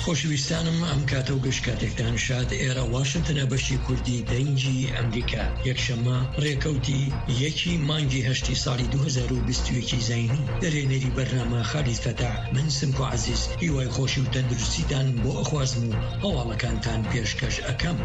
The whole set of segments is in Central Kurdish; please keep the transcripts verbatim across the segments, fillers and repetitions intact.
خۆشەویستانم ئەم کاتە و گەشت کاتێکتان شاد. ئێرە واشنتنە بەشی کوردی دەنگی ئەمریکا یەکشەممە ڕێکەوتی یەکی مانگی هەشتی ساڵی دوو هەزار و بیست و یەک زینی دەرێنەری بەرنامە خالید فەتاح من سمک و عەزیز هیوای خۆشی و تەندروستیتان بۆ ئەخوازم و هەواڵەکانتان پێشکەش ئەکەم.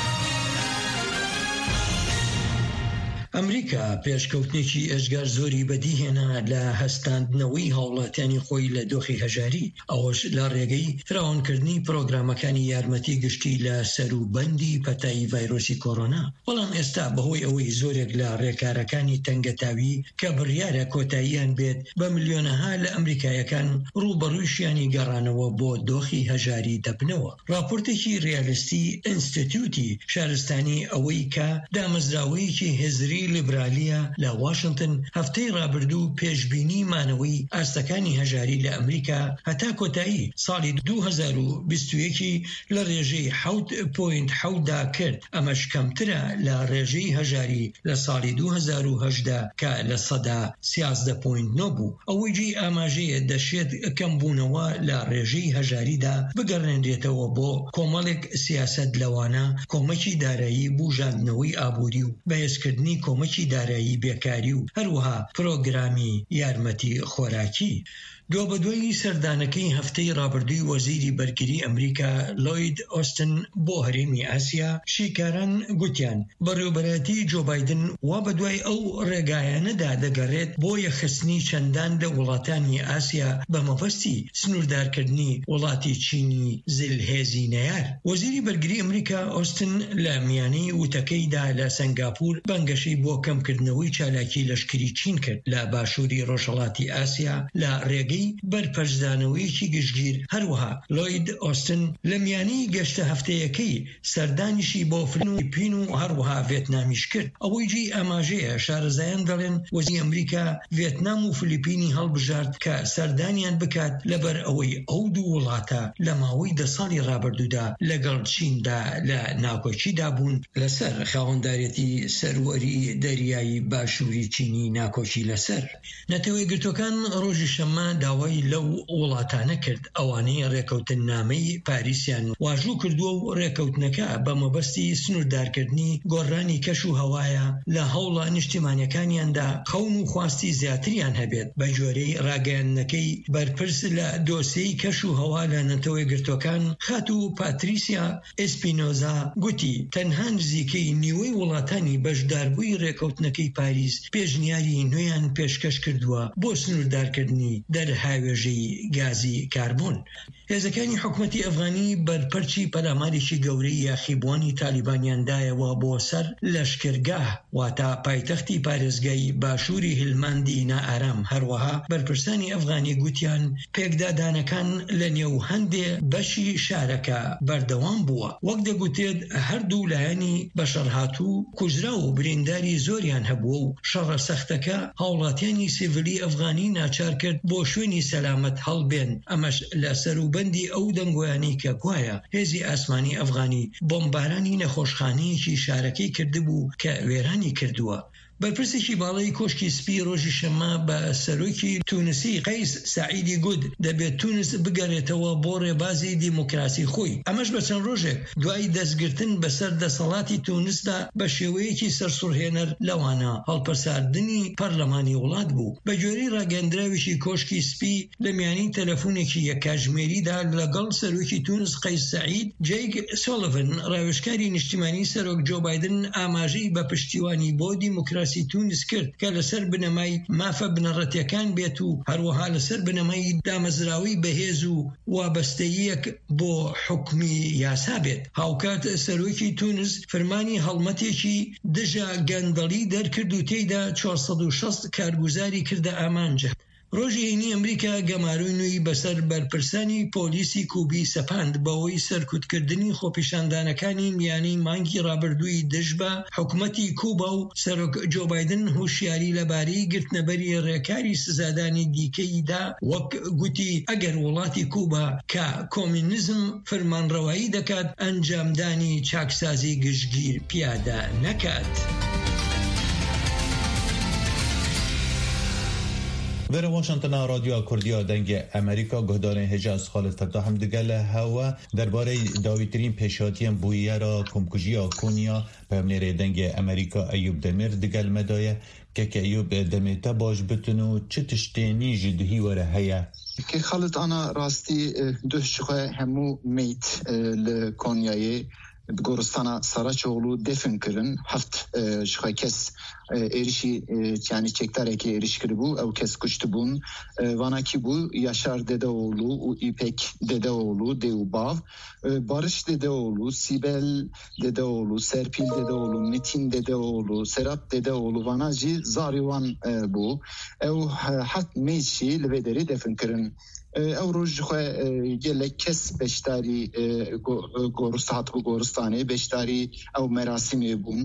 ئەمریکا پێشکەوتنێکی ئەژگار زۆری بەدیهێنا لە هەستاندنەوەی هاوڵاتیانی خۆی لە دۆخی هەژاری، ئەوەش لە ڕێگەی فراوانکردنی پرۆگرامەکانی یارمەتی گشتی لە سەروبەندی پەتایی ڤایرۆسی کۆڕۆنا. بەڵام ئێستا بەهۆی ئەوەی زۆرێک لە ڕێکارەکانی تەنگەتاوی کە بڕیارە کۆتاییان بێت بە ملیۆنەها لە ئەمریکایەکان ڕوبەڕوویشیانی گەڕانەوە بۆ دۆخی هەژاری دەبنەوە. راپۆرتێکی ڕیالیستی ئینستیتیوتی شارستانی ئەوەی کە دامەزراوەیەکی هێزری لیبرالیە لە واشنتن هەفتەی ڕابردوو پێشبینی مانەوەی ئاستەکانی هەژاری لە ئەمریکا هەتا کۆتایی ساڵی دوو هەزار و بیست و یەک لە ڕێژەی حەوت پۆینت حەوتدا کرد. ئەمەش کەمترە لە ڕێژەی هەژاری لە ساڵی دوو هەزار و هەژدە کە لە سەدا سیازدە پۆینت نۆ بوو. ئەوەی ئاماژەیە دەشێت کەمبوونەوە لە ڕێژەی هەژاریدا بگەڕێنرێتەوە بۆ کۆمەڵێک سیاسەت لەوانە کۆمەکی دارایی بوژاندنەوەی ئابووری و بەهێزکردنی کۆمەکی دارایی بێکاری و هەروەها پرۆگرامی یارمەتی خۆراکی. دۆ بەدوای سەردانەکەی هەفتەی ڕابردووی وەزیری بەرگری ئەمریکا لۆید ئۆستن بۆ هەرێمی ئاسیا، شیکاران گوتیان بەڕێوەبەرەتی جۆ بایدن وا بەدوای ئەو ڕێگایانەدا دەگەڕێت بۆ یەخستنی چەندان لە وڵاتانی ئاسیا بە مەبەستی سنووردارکردنی وڵاتی چینی زلهێزی نەیار. وەزیری بەرگری ئەمریکا ئۆستن لە میانەی وتەکەیدا لە سەنگاپور بانگەشەی بۆ کەمکردنەوەی چالاکی لەشکری چین کرد لە باشووری ڕۆژهەڵاتی ئاسیا لە ڕێگەی بەرپەرزدانەوەیکی گشتگیر. هەروەها لۆید ئۆستن لە میانەی گەشتە هەفتەیەکەی سەردانیشی بۆ فلیپین و هەروەها ڤێتنامیش کرد. ئەوەی جێی ئاماژەیە شارەزایان دەڵێن وەزیری ئەمریکا ڤێتنام و فلیپینی هەڵبژارد کە سەردانیان بکات لەبەر ئەوەی ئەو دوو وڵاتە لە ماوەی دە ساڵی ڕابردوودا لەگەڵ چیندا لە ناکۆچیدا بوون لەسەر خاوەندارێتی سەروەری دەریایی باشووری چینی ناکۆچی لەسەر. نەتەوەی گرتوەکان ڕۆژی شەممە داوای لەو وڵاتانە کرد ئەوانەی ڕێکەوتن نامەی پاریسیان واژوو کردووە و ڕێکەوتنەکە بە مەبەستی سنووردارکردنی گۆڕانی کەش و هەوایە لە هەوڵە نیشتیمانیەکانیاندا خەون و خواستی زیاتریان هەبێت. بە جۆرەی ڕاگەیاندنەکەی بەرپرس لە دۆسیەی کەش و هەوا لە نەتەوەی گرتوەکان خات و پاتریسیا ئێسپینۆزا گوتی تەنها نزیکەی نیوەی وڵاتانی بەشداربووی ڕێکەوتنەکەی پاریس پێشنیاری نوێیان پێشکەش کردووە بۆ سنووردارکردنی دەرهاوێژەی گازی کاربۆن. هێزەکانی حکومەتی ئەفغانی بەرپەرچی پەلامارێکی گەورەی یاخیبوانی تالیبانیاندایەوە بۆ سەر لەشکرگاه واتە پایتەختی پارێزگای باشووری هلماندی نائارام. هەروەها بەرپرسانی ئەفغانی گوتیان پێکدادانەکان لە نێو هەندێ بەشی شارەکە بەردەوام بووە. وەک دەگوتێت هەردوو لایەنی بەشەرهاتوو کوژرا و برینداری زۆریان هەبووە و شەڕە سەختەکە هاوڵاتیانی سیڤیلی ئەفغانی ناچار کرد بۆ شوێنی سەلامەت هەڵبێن. ئەمەش لە سەروبەندی ئەو دەنگۆیانی کە گوایە هێزی ئاسمانی ئەفغانی بۆمبارانی نەخۆشخانەیەکی شارەکەی کردبوو کە وێرانی کردووە. بەرپرسێکی باڵای کۆشکی سپی ڕۆژی شەممە بە سەرۆکی تونسی قەیس سەعیدی گوت دەبێت تونس بگەڕێتەوە بۆ ڕێبازی دیموکراسی خۆی. ئەمەش بە چەند ڕۆژێک دوای دەستگرتن بەسەر دەسەڵاتی تونسدا بە شێوەیەکی سەرسوڕهێنەر لەوانە هەڵپەرساردنی پەرلەمانی وڵات بوو. بە جۆرەی ڕاگەندراویشی کۆشکی سپی لە میانەی تەلەفۆنێکی یەککاتژمێریدا لەگەڵ سەرۆکی تونس قەیس سەعید جەیک سۆڵڤن ڕاوێژکاری نیشتیمانی سەرۆک جۆ بایدن ئاماژەی بە پشتیوانی بۆ دیموکراسی تونس کرد کە لەسەر بنەمای مافە بنەڕەتیەکان بێت و هەروەها لەسەر بنەمای دامەزراوی بەهێز و وابەستەیەک بۆ حکمی یاسا بێت. هاوکات سەرۆکی تونس فەرمانی هەڵمەتێکی دژە گەندەڵی دەرکرد و تێیدا چوارسەد و شەست کارگوزاری کردە ئامانجە. ڕۆژی هینی ئەمریکا گەماروی نوێی بەسەر بەرپرسانی پۆلیسی کوبی سەپاند بەوەی سەرکوتکردنی خۆپیشاندانەکانی میانەی مانگی ڕابردووی دژ بە حکومەتی کوبا و سەرۆک جۆ بایدن هوشیاری لەبارەی گرتنەبەری ڕێکاری سزادانی دیکەیدا وەک گوتی ئەگەر وڵاتی کوبا کە کۆمینیزم فەرمانڕەوایی دەکات ئەنجامدانی چاکسازی گشتگیر پیادە نەکات. در واشنگتن رادیو کردیا دنگ امریکا گهدار حجاز خالد فتاح هم دگل هوا درباره داویترین پیشاتی بویه را کمکجی کنیا به منیر دنگ امریکا ایوب دمیر دگل مدایه که ایوب دمیتا باش بتونو چه تشتینی جدهی وره هیا که خالد آنا راستی دوشخواه همو میت لکنیای گورستانا ساراچوغلو دفن کرن هفت شخواه کس erişi yani çektere ki erişkiri bu ev kes kuştu bun vana ki bu Yaşar Dedeoğlu u İpek Dedeoğlu Deubav Barış Dedeoğlu Sibel Dedeoğlu Serpil Dedeoğlu Metin Dedeoğlu Serap Dedeoğlu vanacı zarivan bu ev hat meçi levederi defin kirin ev rojxwe gelek kes beştari gorustat bu gorustani beştari ev merasimi bun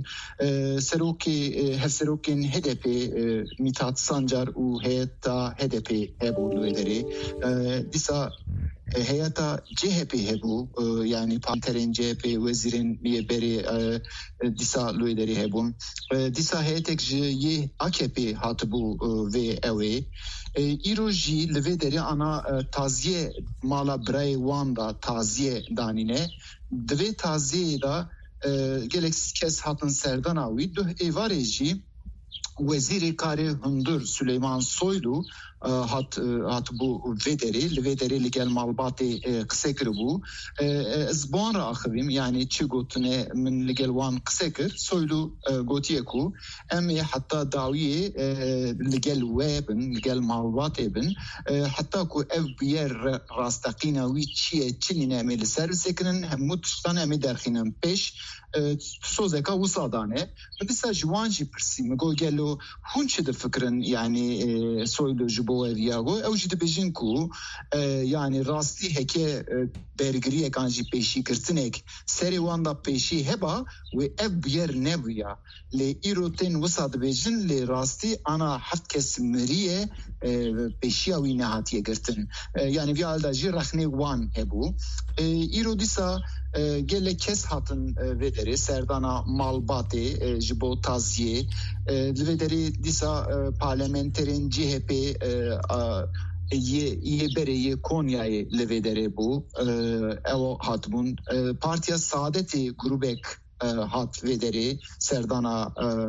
seroki Serokin H D P Mithat Sancar u heyetta H D P hebu ederi disa heyata C H P hebu yani Panter'in C H P vezirin bir beri disa lu ederi hebun disa heyetek ye A K P hatı bu ve evi İroji levederi ana taziye mala bray wanda taziye danine dve taziye da gelek kes hatın serdan avi duh evareci Veziri Kari Hundur Süleyman Soylu hat hat bu vederi vederi ligel malbati kısekir bu zban raxivim yani çi gotune min ligel wan kısekir Soylu gotiyeku emi hatta dawiye ligel webin ligel malbati bin hatta ku ev biyer rastaqina wi çiye çinine emeli servisekinin hem tutan emi derxinen peş sozeka usadane disa jwanji persim go gelo hunçe de fikrin yani Soylu bu eviyago evji de bejin ku yani rasti heke bergiriye kanji peşi kirtinek seri wanda peşi heba ve ev biyer nebuya le iroten wasad bejin le rasti ana haft kes meriye peşi avi nehatiye girtin yani vi aldaji rakhne wan hebu irodisa gele kes hatın vederi serdana malbate jibo taziye vederi disa parlamenterin C H P ye ye bereye Konya'yı levedere bu evo hatbun partiya saadeti grubek hat vederi serdana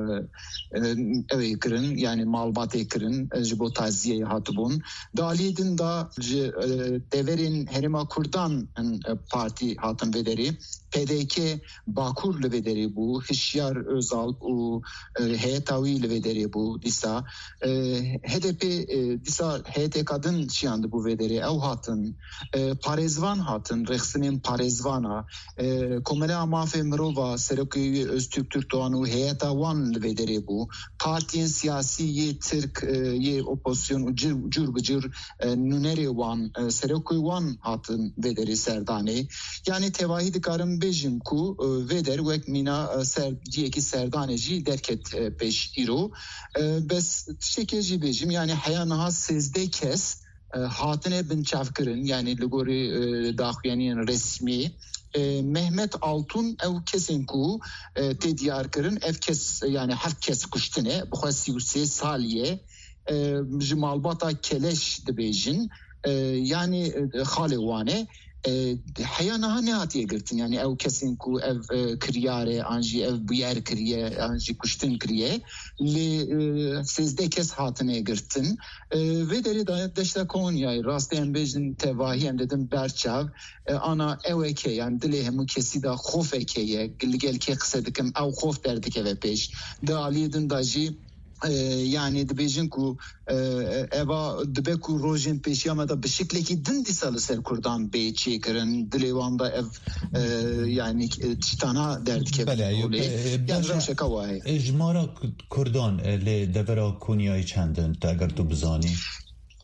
evekrin yani malbat ekrin jibo taziye hatbun dalidin da deverin herima kurdan parti hatın vederi P D K Bakur levederi bu Hişyar Özal u heyetavi levederi bu disa H D P disa H T K'dın çiyandı bu vederi ev hatın parezvan hatın reksinin parezvana komele amafe mirova Seroki Öztürk Türkdoğan'u heyeta wan levederi bu partiyen siyasi ye Türk ye opozisyon cür bıcır nuneri wan Seroki wan hatın vederi serdane yani tevahidi karım bejim ku veder vek mina ser diyeki serdaneci derket peş iro bes şekeci bejim yani hayanaha sizde kes hatine bin çavkırın yani ligori dahyanın resmi Mehmet Altun ev kesin ku tediyar kırın ev kes yani her kes kuştine bu hasiyuse saliye jimalbata keleş de bejin yani halewane hayanaha ne hatiye girtin yani ev kesin ku ev kriyare anji ev biyer kriye anji kuştun kriye le sizde kes hatine girtin ve deri da deşta Konya'yı rastlayan bejin tevahi hem dedim berçav ana eveke yani dile hemu kesi da khof ekeye gel ke kısadıkım ev khof derdik eve peş da aliyedin daji yani dibêjin ku eva dibe ku rojên pêşiya me da bi şeklekî din dîsa li ser Kurdan bê çêkirin dilê wan da ev yani tiştana derdikeve yani rewşeka waye jmara Kurdan lê devera Konyayê çendin te eger tu bizanî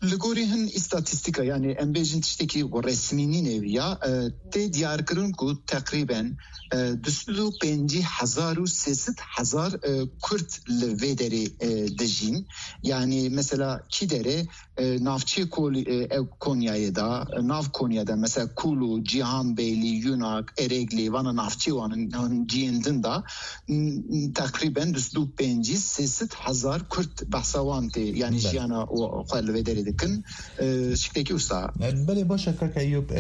لگوری هن استاتستیکا یعنی ام بیجن تشتکی و رسمینی نویا تی دیار کرن کو تقریبا دستو پنجی هزار و سیصد هزار کرد لویدری دجین یعنی مثلا کی داره نافچی کونیای دا ناف کونیا دا مثلا کولو جیهان بیلی یوناک ارگلی وانا نافچی وان جیندن دا تقریبا دستو پنجی سیصد هزار کرد بحثوان تی یعنی جیانا و خال لویدری دکن شکلی وسا بله باشه که ایوب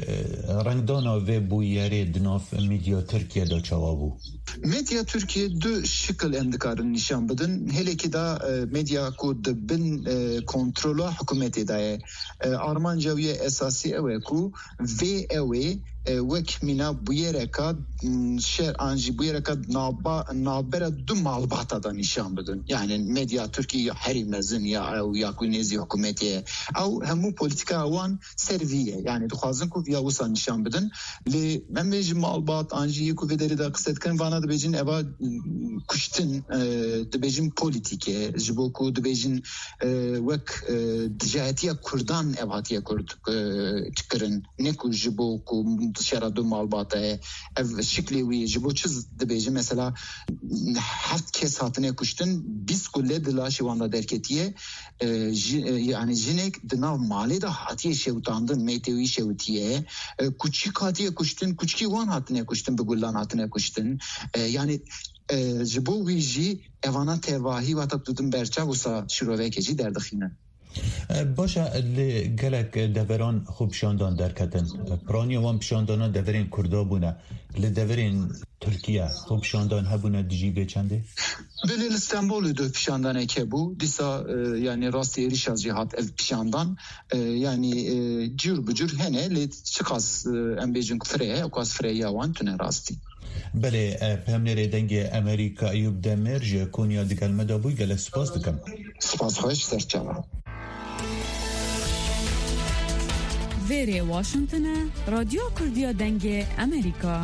رنگدانا و بویری دناف میدیا ترکیه دا چوابو مدیا ترکیه دو شکل اندکارن نشان بدن هلی که دا مدیا کود بن کنترل حکومتی دای آرمان جوی اساسی اوه کو وی اوه وک مینا بویرکا شهر آنجی بویرکا نابا نابرا دو معلومات دا نشان بدن یعنی مدیا ترکیه هری مزن یا او یا کنیزی حکومتی او همو پولیتیکا اوان سرویه یعنی دخوازن کو ویا وسا نشان بدن لی ممیج معلومات آنجی کو بدری دا قصد کن وانا دبیجن اوا کشتن دبیجن پولیتیکه جبو کو دبیجن وک دجایتیا کردان اواتیا کرد کرن نکو جبو کو شرا دو معلومات اف شکلی وی جبو چیز دبیجن مثلا هفت کس هاتنه کشتن بیس کله دلاشی واندا درکتیه yani jinek dinav mali da hatiye şevtandın meytevi şevtiye küçük hatiye kuştun küçük wan hatine kuştun begullan hatine kuştun yani jibo viji evana tevahi ve tatudun berça usa şirovekeci derdakhine باشه لگلک دوران خوب شاندان درکتن پرانی وان شاندانا دورین کردا بونه لدورین ترکیه خوب شاندان هبونه دیجی بچنده بله استانبول دو پیشاندانه که بو دیسا yani rastı eriş az cihat ev pişandan yani cür bucur hene le çıkas embejin freye okas freya wan tune rastı بله پمنری دنگ امریکا ایوب دمرج کنیا دیگل مدابوی گل سپاس دکم سپاس خوش سرچاوا ویری واشنگتن رادیو کردیا دنگ امریکا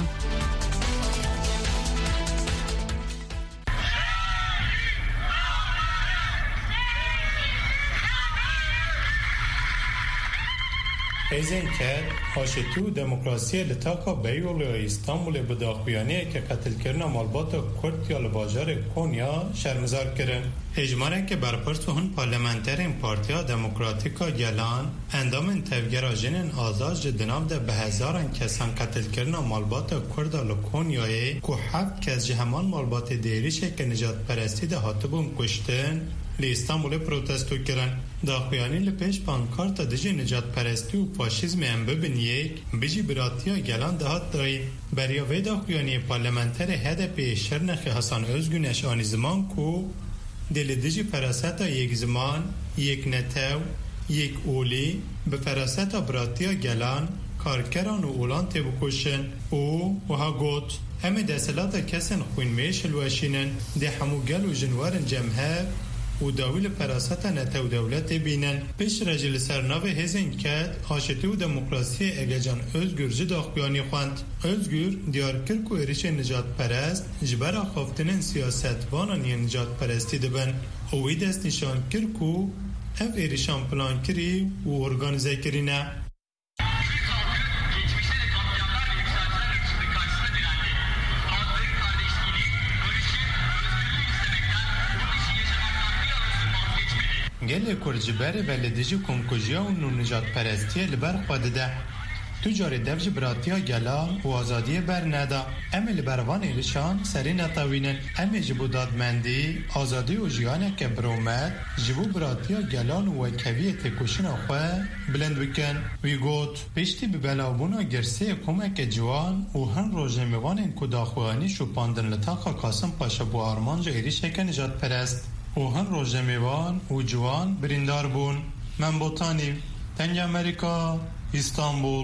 ایزن کرد هاشتو دموکراسی لطاقا بیول استانبول بداخویانه که قتل کرنا مالبات کرد یا لباجار کنیا شرمزار کرن اجماره که برپرس و هن پارلمانترین پارتیا دموکراتیکا گلان اندام تفگر جنن آزاد جدنام ده به هزاران کسان قتل کرنا مالبات کرد لکنیای که هفت کس جهمان مالبات دیریشه که نجات پرستی ده هاتبون کشتن لی استانبول پروتستو کرن داخویانی لپیش پانکارتا دجی نجات پرستی و فاشیزم ام ببینیه بیجی براتیا گلان دهات دایی بریا وی داخویانی پارلمانتر هدپی شرنخ حسن özgün اشانی زمان کو دل دجی پراستا یک زمان یک نتاو یک اولی به پراستا براتیا گلان کارکران و اولان تیبو کشن او و ها گوت همه دستلاتا کسن خوین میش الوشینن ده همو گل و جنوارن جمعه و داویل پراستا نتو دولت بینن پیش رجل سرناو هزین کد آشتی و دموکراسی اگجان özgür جداخبیانی خواند özgür دیار کرک و ایریش نجات پرست جبرا خوافتنن سیاست وانانی نجات پرستی دبن اوی دست نشان کرکو اف ایریشان پلان کری و ارگانیزه کرینه گله کرجبره و لدیجی کنکوژیا و نونجات پرستی لبر خواده ده تجاری دفج براتیا گلا و آزادی بر ندا امی لبروان ایلشان سری نتاوینن امی جبو دادمندی آزادی و جیانه که برومد جبو براتیا گلان و کویه تکوشن خواه بلند بکن وی گوت پیشتی ببلاوبونا گرسه کمک جوان و هن روژمیوان کداخوانی شوپاندن لطاقا قاسم پاشا بو آرمانجا ایریشه که نجات پرست و هن روژمیوان و جوان بریندار بون من بوتانی تنگ امریکا استانبول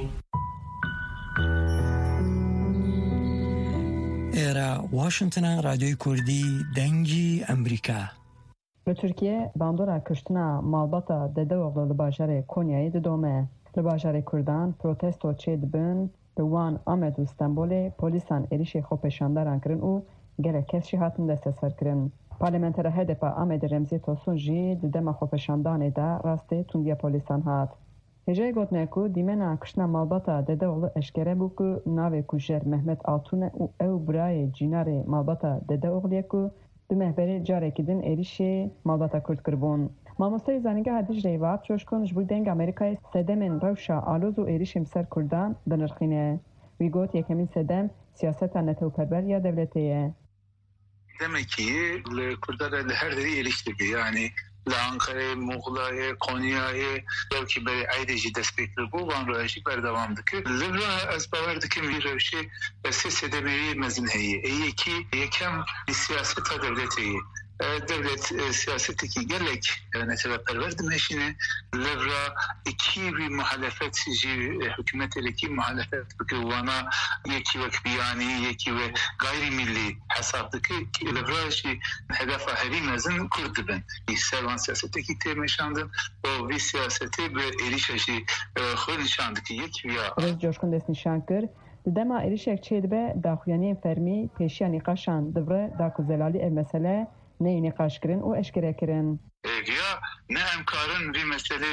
ایرا واشنگتن رادیوی کردی دنگی امریکا به ترکیه باندورا کشتنا مالباتا دده وغلو لباجر کنیایی ددومه لباجر کردان پروتستو چه دبن دوان آمد و استانبول پولیسان ایریش خوب پشانداران کرن و گره کسی هاتن دست سر کرن پارلمانتر H D P Ahmed Remzi Tosun jî di dema xwepêşandanê de rastê tundiya polîsan hat. Hêjayê gotiye ku dîmena kiştina malbata Dedeoğlu eşkere bû ku navê kujer Mehmet Altun e û ew birayê cînarê malbata Dedeoğlu'ye ku di mehberê carekî din êrişê malbata Kurd kiribûn. Mamosteyê zanîngeha Dicleyê Vahap Coşkun ji bo dengê Amerîkayê sedemên rewşa aloz û êrişên ser Kurdan dinirxîne. Wî got yekemîn sedem siyaseta netewperber ya devletê ye. Demek ki Kürtler her deri eriştirdi. Yani Ankara'ya, Muğla'ya, Konya'ya belki böyle ayrıcı destekli bu van röşi berdavamdı ki Libra ezberdi ki bir röşi ses edemeyi mezinheyi. İyi ki yekem siyaseta devleti devlet siyaseteki gerek netewperver demeşine Libra iki bir muhalefet hükümeteki muhalefet bana yeki ve biyani yeki ve gayrimilli hesaptaki Libra şey hedefe herimezin Kürt ben. Servan siyaseteki temeşandın o bir siyaseti ve erişeşi xönişandaki yek veya Rez Coşkun desnişan kir dema erişek çedbe daxuyaniyên fermî pêşiya nîqaşan divre da ku zelali ev mesele ne nîqaş kirin û eşkere kirin. Ya ne emkarın bir mesele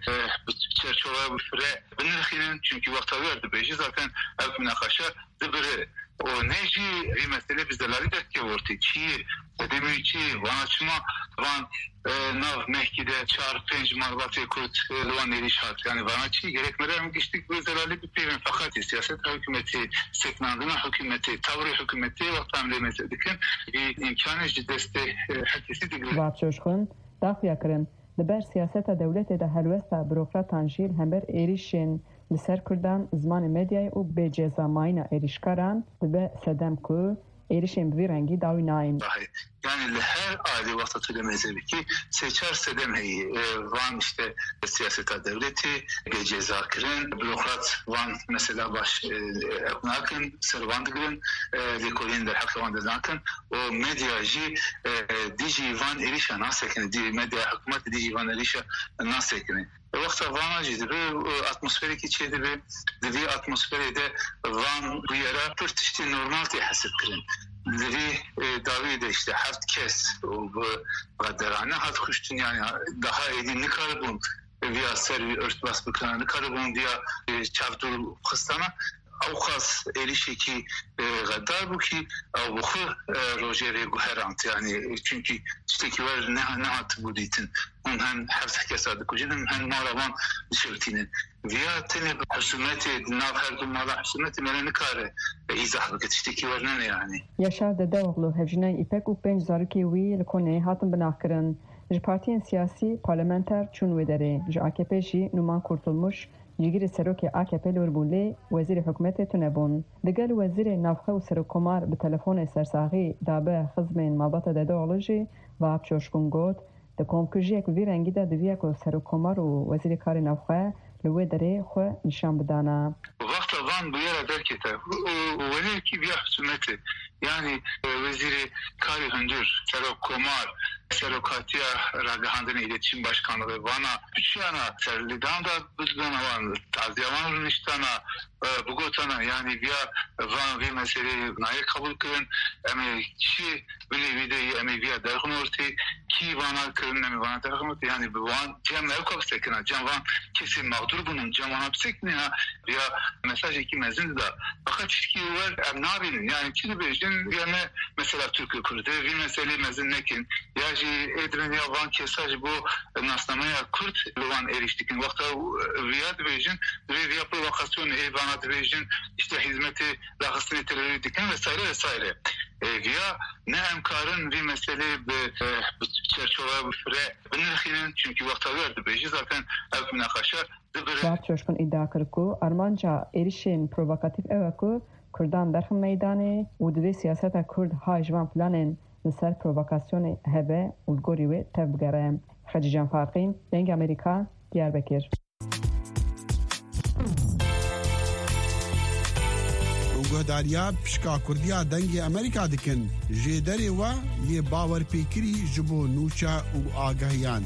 bu çerçeve bu süre binirxinin çünkü vakta verdi beji zaten ev münakaşa dibiri o neji bir mesele biz delali derke ortaya çi dedemi çi van açma van nav mehkide çar penc marbatı kurt luan erişat yani van açı gerekmeden geçtik bu delali bir peyven fakat siyaset hükümeti seknandına hükümeti tavri hükümeti vaktan demesi dikin bir imkanı cideste herkesi digri. Vahap Coşkun daxuya kirin li ber siyaseta devletê de helwesta bürokratan jî hember êrişên li ser Kurdan zimanê medyayê û bêcezamayîna êrişkaran dibe sedem ku êrişên bi vî rengî dawî nayên. Yani her aile vasatılı mezhebi ki seçer sedemeyi van işte siyaseta devleti ceza kirin bürokrat van mesela baş nakın servandıgın dekolin der hakkı van nakın o medyacı dici van erişa nasekini di medya hükümet dici van erişa nasekini vakta van acıdı ve atmosferik içiydi ve divi atmosferide van bu yere pırtıştı normal tehasip kirin. Leri davide işte heft kes o bu kaderane hat kuştun yani daha edinli karabun veya servi örtbas bıkanı karabun diye çavdur kıstana avukaz erişeki gadar bu ki avuku Roger'e guherant yani çünkü işte var ne ne hat bu ditin hem heft kesadı kujin hem maravan dışarıtinin veya tene hükümeti nav her dumala hükümeti meleni kare izah bıkıt işte ki var ne yani. Yaşar Dedeoğlu hevjinay İpek û penc zarokê wî li Konyayê hatin binavkirin. Ji partiyên siyasî parlamenter çûn wê derê. Ji A K P jî Numan Kurtulmuş cigîrê serokê A K P li wir bû lê wezîrê hikûmetê tune bûn. Digel wezîrê navxwe û serokkomar bi telefonê sersaxî dabe xizmên malbata Dedeoğlu jî Vahap Coşkun got di komkujiyek vî rengî de diviye ku serokkomar û wezîrê karê navxwe li wê derê xwe nîşan bidana. Vakta van bu yere derkete veli ki bir hükümeti yani veziri kari hündür serokkomar serokatiya ragahandine iletişim başkanlığı bana üçüyana serlidan da bizden van taziyavan rüniştana bugotana yani bir van bir meseleyi naya kabul kırın emi ki bile videyi emi bir dergin ortaya ki vana kırın emi vana dergin ortaya yani bu van cem ev kapsekina cem van kesin mağdur bunun cem van hapsekine ya ya mesaj iki mezun da fakat çizgi var em nabinin yani çizgi bejin yani mesela Türkiye kurdu bir mesele mezun nekin ya ji edrin ya van kesaj bu nasnamaya Kürt luvan eriştikin vakta viyad bejin ve via provokasyon evana bejin işte hizmeti lahasını terör diken vesaire vesaire via ne emkarın bir mesele bu çerçeve bu süre binirxinin çünkü vakta verdi bejin zaten ev münakaşa Vahap Coşkun iddia kir ku Armanca êrişên provokatif ew ku Kurdan derxin meydanê û divê siyaseta Kurd ha ji van planên li ser provokasyonê hebe û li gorî wê tev bigere. Xecî Can Faqîn, Dengê Amerîka, Diyarbekir. Guhdariya pişka Kurdiya dengê Amerîka dikin jê derê we yê bawerpêkirî ji bo nûça û agahiyan.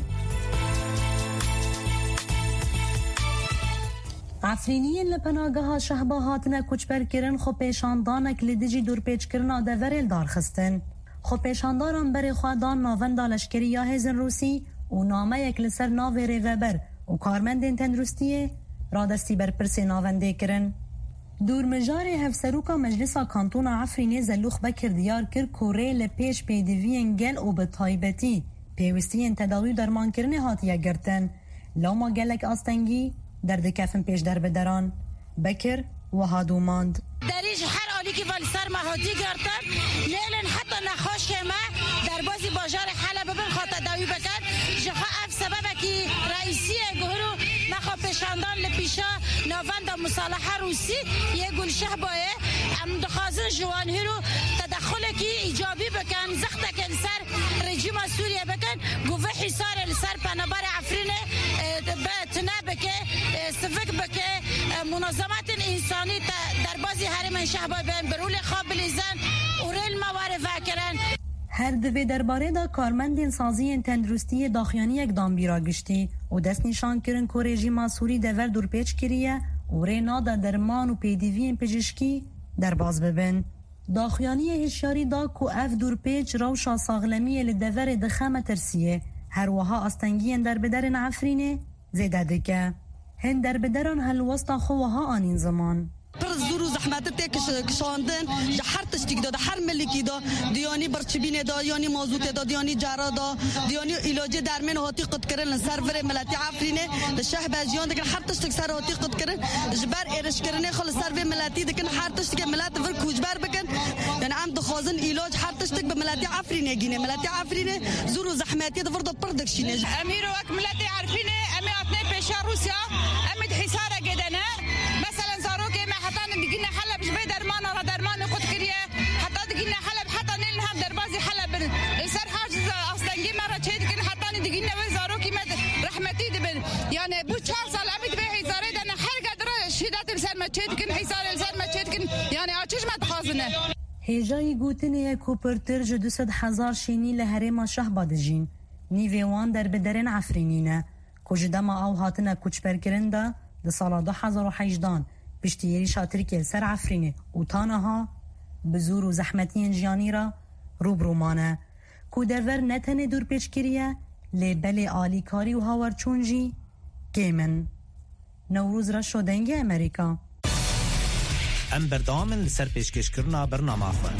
Efrîniyên li penageha Şehba hatine koçberkirin xwe pêşandanek li dijî dûrpêçkirina deverê darxistin. خوپیشانداران بر خودان ناوند لشکری یا هزن روسی و نامه یک لسر ناو ریوبر و کارمندین تندرستیه را دستی بر پرسی ناونده کرن. دور مجار هفسروکا مجلسا کانتون عفرینه زلوخ بکر دیار کر کوره لپیش پیدوین گل و به تایبتی پیوستین تداوی درمان کرنه هاتیه گرتن. لوما گلک آستنگی درد کفن پیش در بدران بکر و هادو ماند. دریج هر آلی که ولی سر مهاتی گرتن لیلن حتی نخوش ما در بازی باجار حلب ببین خاطر داوی بکن جخوا اف سبب که رئیسی گهرو نخوا پیشاندان لپیشا نواند مصالحه روسی یه گلشه بایه ام دخوازن جوان هرو تدخل که ایجابی بکن زخته که سر رژیم سوریه بکن گوه حسار سر پنبار عفرینه تنه بکه سفک بکه منظمات انسانی در بازی حرم شهبای بین برول خواب لیزن و ریل موارد وکرن. هر دوی درباره دا کارمندین سازی تندرستی داخیانی یک دانبی را گشتی و دست نشان کرن که رژیم سوری دور دور پیچ کریه و رینا دا درمان و پیدیوین پزشکی در باز ببین. داخیانی هشیاری دا که اف دور پیچ روشا ساغلمی لدور دخمه ترسیه هر وها استنگین در بدرن عفرینه زیده دکه. هن در بدران هلوستا خوها آنین زمان. پر زورو زحمت تکش کشاندن هر تشتیک داد هر ملکی دا دیانی برچبینه دا دیانی موضوع دا دیانی جارا دا دیانی علاج درمان هاتی قد کردن سرور ملتی عفرینه شهر باجیان دکن هر تشتیک سر هاتی قد کردن جبر ارش کردن خال سرور ملتی دکن هر تشتیک ملت ور کوجبر بکن یعنی عم دخوازن علاج هر تشتیک به ملتی عفرینه گینه ملتی عفرینه زورو زحمتی دا ورد پردکشینه امیر وک ملتی عفرینه امی اتنه پیشا روسیا امی حصار گدنه مثلا زاروک دیگه حلب جبه درمان را درمان خود کریه حتی دیگه حلب حتی نیل هم در بازی حلب سر حاجز آستنگی مرا چه دیگه حتی دیگه نوی زارو کی مد رحمتی دبن یعنی بو چهار سال امید به هزاره دن هر قدر شدت سر ما چه دیگه هزار سر ما چه دیگه یعنی آتش ما تخازنه هجای گوتنی کوپرتر جو دوصد هزار شینی لهرما شهبادجین نیویوان در بدرن عفرینینه کجدما او هاتنه کوچبر کرنده ده سال دو هزار و هجده پشتیری شاتری که سر عفرینه و تانها بزور و زحمتی انجیانی را روبرومانه که درور نتنه دور پیچ کریه لیبل آلیکاری و هاور چونجی گیمن. نوروز را شدنگ امریکا ام بردامن لسر پیشکش کرنا برنامه خواه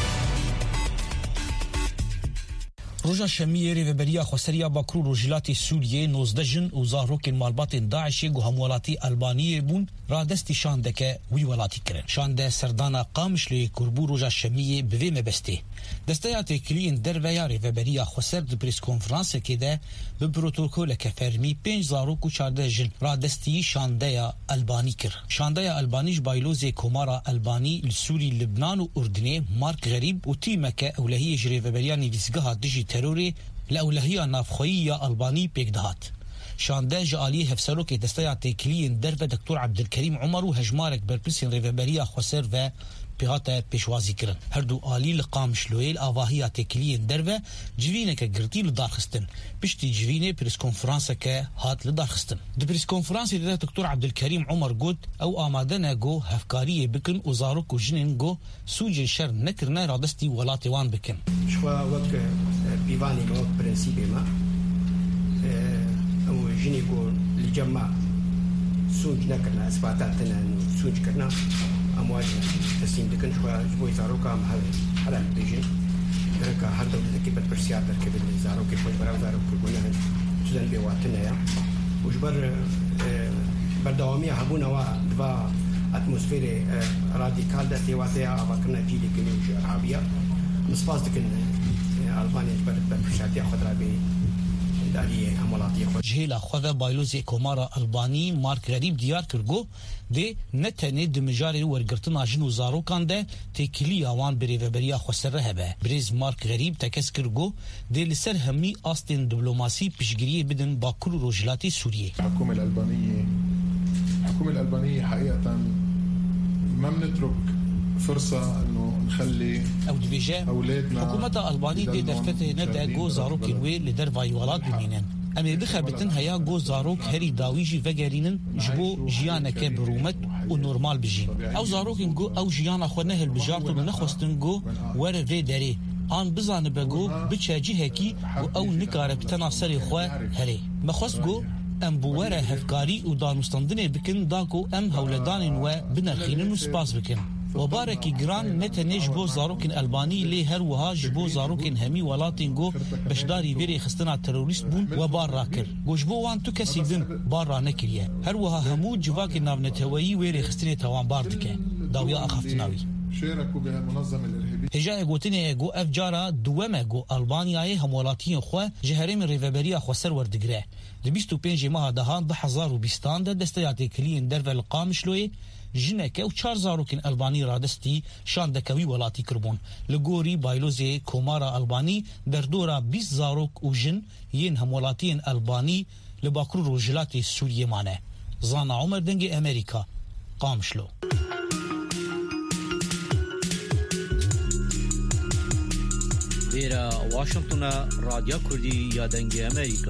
روژا شمیه ریوبریا خسریا باکرو روجلاتی سوریه نوزده جن و زاروک مالبات داعشی گو همولاتی البانیه بون را دستی شانده که وی ولاتی کرن. شانده سردانا قامش لی کربو روژا شمیه بوی مبسته. دستیات کلین در ویا ریوبریا خسر دو پریس کنفرانس که ده به پروتوکول که فرمی پنج زاروک و چارده جن را دستی شانده البانی کر. شانده البانیش بایلوز کمارا البانی لسوری لبنان و اردنه مارک غریب و تیمک اولهی ریوبریا نویزگاه دیجی تروری لأولهية نافخوية ألباني بيقدهات شانده جالي هفسروك دستيا تيكلين درفة دكتور عبد الكريم عمر وهجمارك بربسين ريفبريا خسر و بهاتا بيشوازي كرن هردو آلي لقام شلويل آواهية تيكلين درفة جوينة كجرتي لدارخستن بشتي جوينة بريس كونفرانسة كهات لدارخستن دو بريس كونفرانسة دا دكتور عبد الكريم عمر قد او آمادنا جو هفكارية بكن وزاروك وجنن جو سوجن شر نكرنا رادستي ولاتي وان بكن شوا وك بيواني وك برنسيبي ما او جني جو لجمع سوج نكرنا اثباتاتنا سوج كرنا امواجنا تسليم دكن شوا جبوي زاروكا محل حلال بيجن دركا هر دولة كيبت برسيات دركب الزاروكي فوج براو زاروكي قولنا سودان بيواتنا يا وجبر بردوامي هبونا وا دوا اتموسفيري راديكال دا تيواتيا افاكرنا جيلي كنيوش عربية مسپاس دکن البانیش بر برشاتی خودرا بی داری عملاتی خود جهلا خود بایلوزی کمارا البانی مارک غریب دیار کرگو ده نتنه دمجاری ورگرتنا جنو زاروکان ده تکلی آوان بری و بریا خسر هبه بریز مارک غریب تکس کرگو ده لسر همنی آستین دیپلماسی پیشگیری بدن باکر روجلاتی سوریه الحكومة الألبانية الحكومة الألبانية حقيقة ما بنترك فرصة إنه نخلي أو دبيجة أولادنا حكومة ألباني دي درفته ندى جو زاروك الوي لدر فايولات بمينن أمي بخبتن هيا جو زاروك هري داويجي وغيرينن جبو جيانك برومت ونورمال بجين أو زاروك نجو أو جيانا خونه البجارتو نخوستن جو ور في داري آن بزانه بگو بچه جهکی و او نکاره بتنا سری خواه هره مخواست گو ام بواره هفکاری و دانستاندنه بکن داکو ام هولدانین و بنرخینن و سپاس بکن و بارکی گران نتنش بو زاروکن البانی لی هر وها جبو زاروکن همی ولاتین گو بشداری ویری خستنا تروریست بون و بار را کر گوشبو وان تو کسی دن بار را نکریه هر وها همو جواک ناونتوایی ویری خستنی توان بار دکه داویا اخفتناوی شاركوا بهالمنظمة الإرهابية. هجاء قوتني جو اف جارا دوما جو ألبانيا همولاتين خو جهرم ريفابريا خو سر وردگره د بیست و پنج ماه دهان ده هزار و بیست ده دستيات كلين درف القامشلوي جنك او چهار زاروكن الباني رادستي شان دكوي ولاتي كربون لغوري بايلوزي كومارا الباني دردورا بیست زاروك و جن ين همولاتين الباني لباكرو روجلاتي سوريا مانه زانا عمر دنگي امريكا قامشلو ویرا واشنطن رادیو کردی یا دنگ امریکا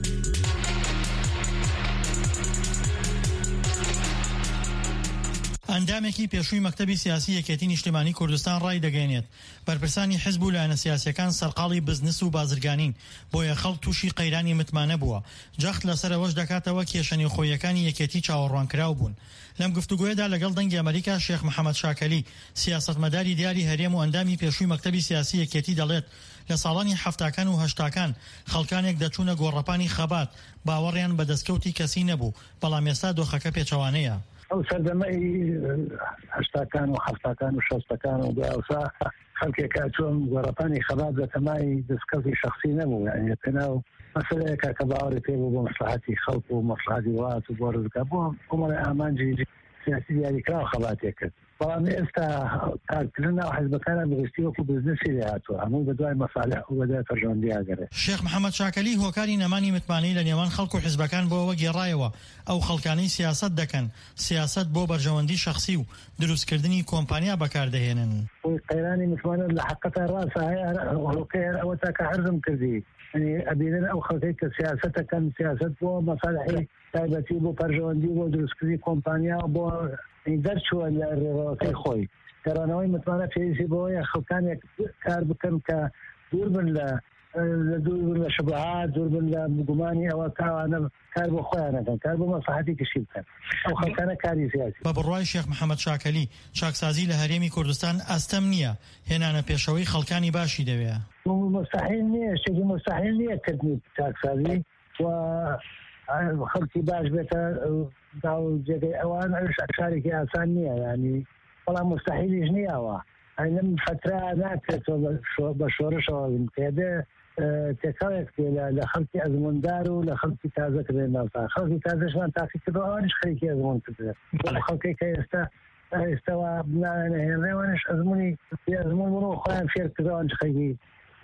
ئەندامێکی پێشووی مەکتەبی سیاسی یەکێتی نیشتیمانی کوردستان ڕای دەگەێنێت بەرپرسانی حیزب و لایەنە سیاسیەکان سەرقاڵی بزنس و بازرگانین بۆیە خەڵک تووشی قەیرانی متمانە بووە جەخت لەسەرەوەش دەکاتەوە کێشەنی خۆیەکانی یەکێتی چاوەڕوانکراو بوون لەم گفتوگوۆیەدا لەگەڵ دەنگی ئەمریکا شێخ محەممەد شاکەلی سیاسەتمەداری دیاری هەرێم و ئەندامی پێشووی مەکتەبی سیاسی یەکێتی دەڵێت لە ساڵانی حەفتاکان و هەشتاکان خەڵکانێک دەچوونە گۆڕەپانی خەبات باوەڕیان بە دەستکەوتی کەسی نەبوو بەڵام ئێستا دۆخەکە پێچەوانەیە ئەو سەردەمەی هەشتاکان و حەفتاکان و شەستەکان و دواسا خەڵکێکا چۆن گۆڕەپانی خەبات بە تەمای دەستکەوتی شەخصی نەبوو یعنی پێناو مەسەلەیەکە کە باوەڕی پێ بوو بۆ مەسلحەتی خەڵک و مەسلحەتی وڵات و بۆ ڕزگار بۆ کۆمەڵی ئامانجی سیاسی دیاریکراوە خەباتێک کرد بەڵام ئێستا کارکردن ناو حیزبەکانە بەگشتی وەکو بزنسی لێ هاتووە هەموو بەدوای مەسالح و بەدوای فەرژەوەندی ئاگەرێت شێخ محەممەد شاکەلی هۆکاری نەمانی متمانەی لە نێوان خەڵک و حیزبەکان بۆەوە گێڕایەوە ئەو خەڵکانەی سیاست دەکەن سیاست بۆ بەرژەوەندی شەخصی و دروستکردنی کۆمپانیا بەکاردەهێنن قەیرانی متمانە لە حەقەتە ڕاستە هەیە هەڵۆکەیە ئەوە تاکە حرزم کردی يعني أبينا أو خلقية سياسة كان سياسة بو مصالحي تايبتي بو برجواندي بو دروسكري كومبانيا بو يدرس شو الرواقي خوي ترانوي متمنى في سيبو يا خلقان كار بكم كدور من لا دور من الشبهات دور من المجماني أو كأنا كار بو خوي أنا كان كار بو مصلحتي كشيل كان أو خلقان كاري سياسي بابروي الشيخ محمد شاكلي شاكسازي لهريمي كردستان أستمنية هنا أنا بيشوي خلقاني باشي دبيا مستحيل نية شيء مستحيل نية كتني شاكسازي و خلقي باش بيتا داو جدي أوان عيش أشارك أسانية يعني والله مستحيل يجنيها وا يعني لم فترة ناكت بشورش ومكيدة تكايك لخلقي أزمون دارو لخلقي تازة كده ناسا خلقي تازة شوان تاكي كده وانش خلقي أزمون كده خلقي كيستا استوى بناء هنا وانش أزموني أزمون منو خواهم فير كده وانش خلقي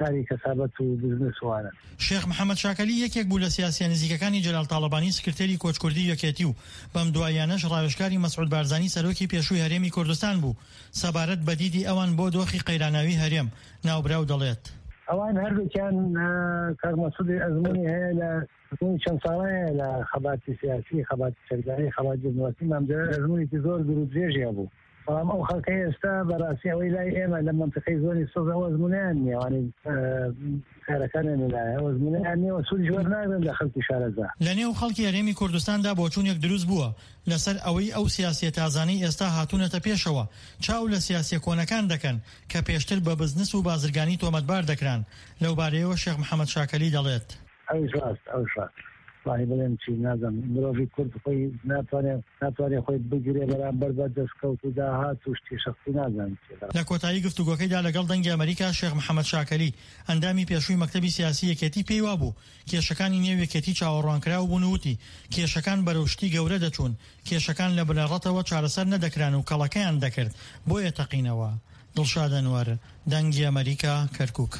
شێخ محەممەد شاکەلی یەکێک بوو لە سیاسیە نزیکەکانی جەلال تاڵەبانی سکرتێری کۆچکوردی یەکێتی و بەم دوایانەش ڕاوێژکاری مەسعود بارزانی سەرۆکی پێشووی هەرێمی کوردستان بوو سەبارەت بە دیدی ئەوان بۆ دۆخی قەیراناوی هەرێم ناوبراو دەڵێت ئەوان هەردووکیان کاک مەسعودی ئەزموونی هەیە لە چەند ساڵەیە لە خەباتی سیاسی خەباتی سەرکاری خەباتی جمهوریەتی مامدەر ئەزموونێکی زۆر دوور درێژیە بوو بەڵام ئەو خەڵکەی ئێستا بەڕاستی ئەوەی لای ئێمە لە مەنتقەی زۆری سۆز ئەوە ئەزموونیان نییە وانەی کارەکانیان لایە ئەوە ئەزموونیان نییە سوودی جوەر ناگرن لە خەڵکی شارەزا لە نێو خەڵکی هەرێمی کوردستاندا بۆچوونێک دروست بووە لەسەر ئەوەی ئەو سیاسیە تازانەی ئێستا هاتوونەتە پێشەوە چاو لە سیاسیە کۆنەکان دەکەن کە پێشتر بە بزنس و بازرگانی تۆمەتبار دەکران لەو بارەیەوە شێخ محەممەد شاکەلی دەڵێت ئەوش ڕاست ئەوش ڕاست والله بلين شيء نازم مروفي كرد خوي ناتواني ناتواني خوي بجري برابر بدس كوت داهات وشتي شخصي نازم لە کۆتایی گفتوگۆکەیدا لەگەڵ دەنگی ئەمریکا شێخ محەممەد شاکەلی ئەندامی پێشووی مەکتەبی سیاسی یەکێتی پێی وابوو کێشەکانی نێو یەکێتی چاوەڕوانکراو بوون وتی کێشەکان بەرەوشتی گەورە دەچوون کێشەکان لە بنەڕەتەوە چارەسەر نەدەکران و کەڵەکەیان دەکرد بۆیە تەقینەوە دڵشاد ئەنوەر دەنگی ئەمریکا کەرکووک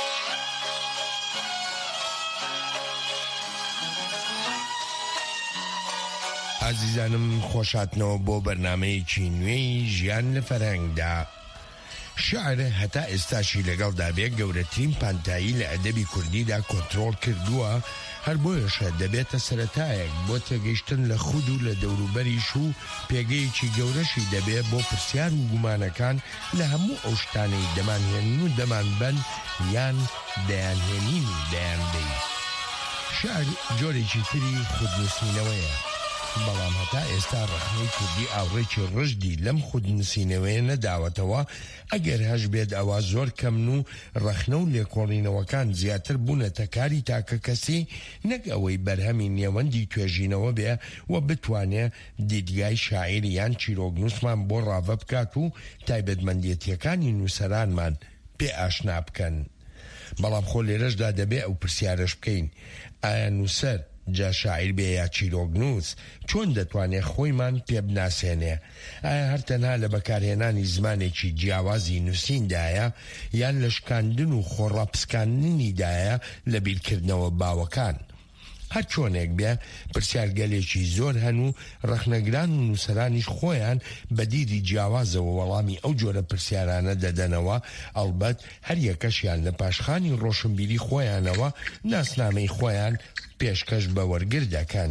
عزیزانم خۆشاتنەوە بۆ بەرنامەیەکی نوێی ژیان لە فەرهەنگدا شعر هەتا ئێستاشی لەگەڵ دابێت گەورەترین پانتایی لە ئەدەبی کوردیدا کۆنتڕۆڵ کردووە هەر بۆیەشە دەبێتە سەرەتایەک بۆ تێگەیشتن لە خود و لە دەوروبەریش و پێگەیەکی گەورەشی دەبێت بۆ پرسیار و گومانەکان لە هەموو ئەو شتانەی دەمانهێنن و دەمانبەن یان دەیانهێنین و دەیاندەی. شعر جۆرێکی تری خودنووسینەوەیە، بەڵام هەتا ئێستا ڕەخنەی کوردی ئاوڕێکی ڕژدی لەم خودنووسینەوەیە نەداوەتەوە. ئەگەر هەش بێت ئەوە زۆر کەمن و ڕەخنە و لێکۆڵینەوەکان زیاتر بوونەتە کاری تاکە کەسی، نەک ئەوەی بەرهەمی نێوەندی توێژینەوە بێ و بتوانێ دیدگای شاعیر یان چیرۆکنووسمان بۆ ڕاوە بکات و تایبەتمەندێتیەکانی نووسەرانمان پێ ئاشنا بکەن. بەڵام خۆ لێرەشدا دەبێ ئەو پرسیارش بکەین، ئایا نووسەر جا شاعیر بێ یا چیرۆکنووس چۆن دەتوانێت خۆیمان پێ بناسێنێ؟ ئایا هەر تەنها لە بەکارهێنانی زمانێکی جیاوازی نووسیندایە یان لە شکاندن و خۆڕاپسکاندنیدایە لە بیرکردنەوە باوەکان؟ هەر چۆنێک بێ پرسیارگەلێکی زۆر هەن و ڕەخنەگران و نووسەرانیش خۆیان بە دیری جیاوازەوە وەڵامی ئەو جۆرە پرسیارانە دەدەنەوە. ئەڵبەت هەر یەکەشیان لە پاشخانی ڕۆشنبیری خۆیانەوە ناسنامەی خۆیان پێشکەش بە وەرگر دەکەن.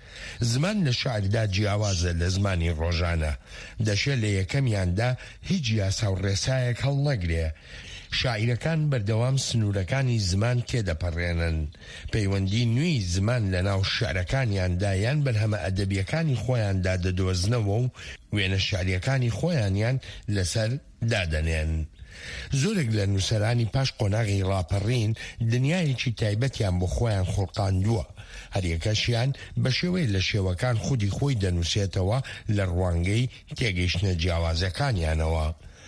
زمان لە شعردا جیاوازە لە زمانی ڕۆژانە، دەشێت لە یەکەمیاندا هیچ یاسا و ڕێسایەک هەڵ نەگرێ. شاعیرەکان بەردەوام سنوورەکانی زمان تێدەپەڕێنن، پەیوەندی نوێی زمان لە ناو شعرەکانیاندا یان بەرهەمە ئەدەبیەکانی خۆیاندا دەدۆزنەوە و وێنە شعریەکانی خۆیانیان لەسەر دادەنێن. زۆرێک لە نووسەرانی پاش قۆناغی ڕاپەڕین دنیایەکی تایبەتیان بۆ خۆیان خوڵقاندووە، هەریەکەشیان بە شێوەی لە شێوەکان خودی خۆی دەنووسێتەوە لە ڕوانگەی تێگەیشتنە جیاوازەکانیانەوە.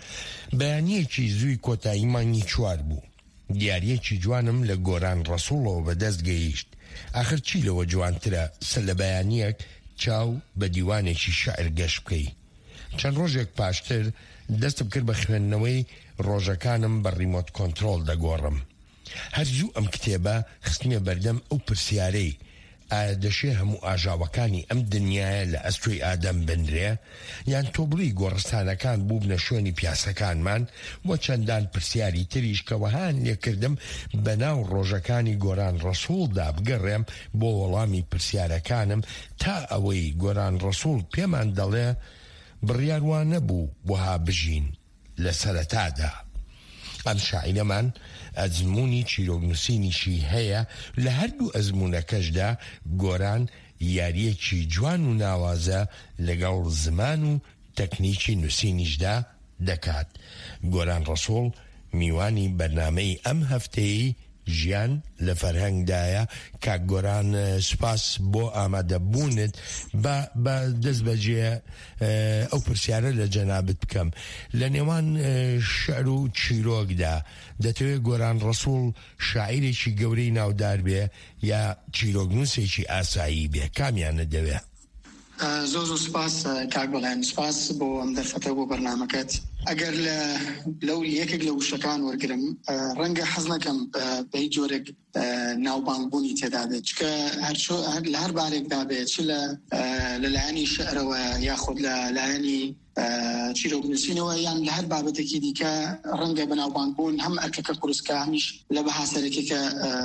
بەیانیەکی زووی کۆتایی مانگی چوار بوو. دیارەکی جوانم لە گۆران ڕەسوڵەوە بەدەست گەیشت. ئاخر چی لەوە جوانترە سەر لە بەیانیەک چاو بە دیوانێکی شەعر گەشت بکەی. چەند ڕۆژێک پاشتر دەستم کرد بە خوێندنەوەی ڕۆژەکانم بە ریمۆت کۆنترۆل دەگۆڕم. هەرزوو ئەم کتێبە خستنیە بەردەم ئەو پرسیارەی، ئایا دەشێ هەموو ئاژاوەکانی ئەم دنیاە لە ئەستۆی ئادەم بنرێ یان تۆبڵی گۆڕستانەکان بووبنە شوێنی پیاسەکانمان؟ وە چەندان پرسیاری تریش کەوەهان لێکردم بە ناو ڕۆژەکانی گۆران ڕەسوڵدا بگەڕێم بۆ وەڵامی پرسیارەکانم، تا ئەوەی گۆران ڕەسوڵ پێمان دەڵێ بڕیاروان نەبوو وەها بژین لە سەرەتادا. ئەم شاعیرەمان ئەزمموی چیرۆکنووسینیشی هەیە، لە هەردوو ئەزمونەکەشدا گۆران یاریەکی جوان و ناوازە لەگەڵ زمان و تەکنیکی نووسینیشدا دەکات. گۆران ڕەسوڵ میوانی بەرنامەی ئەم هەفتەیە ژیان لە فەرهەنگدایە. کاک گۆران سوپاس بۆ ئامادەبوونت بە دەست بەجێ ئەو پرسیارە لە جەنابەت بکەم. لە نێوان شعر و چیرۆکدا دەتەوێت گۆران ڕەسوڵ شاعیرێکی گەورەی ناودار بێ یا چیرۆکنووسێکی ئاسایی بێ؟ کامیانە دەوێت؟ زۆر زۆر سپاس کاک بەڵێن، سپاس بۆ ئەم دەرفەتە بۆ بەرنامەکەت. ئەگەر لەو یەکێک لە وشەکان وەرگرم، ڕەنگە حەز نەکەم بە هیچ جۆرێک ناوبانگبوونی تێدا بێت، چکە لە هەر بارێکدا بێت، چ لە لایەنی شعرەوە یاخود لە لایەنی چیرۆکنووسینەوە یان لە هەر بابەتێکی دیکە ڕەنگە بەناوبانگبوون هەم ئەرکەکە قورسکە هەمیش لە بەهاسەرێکێکە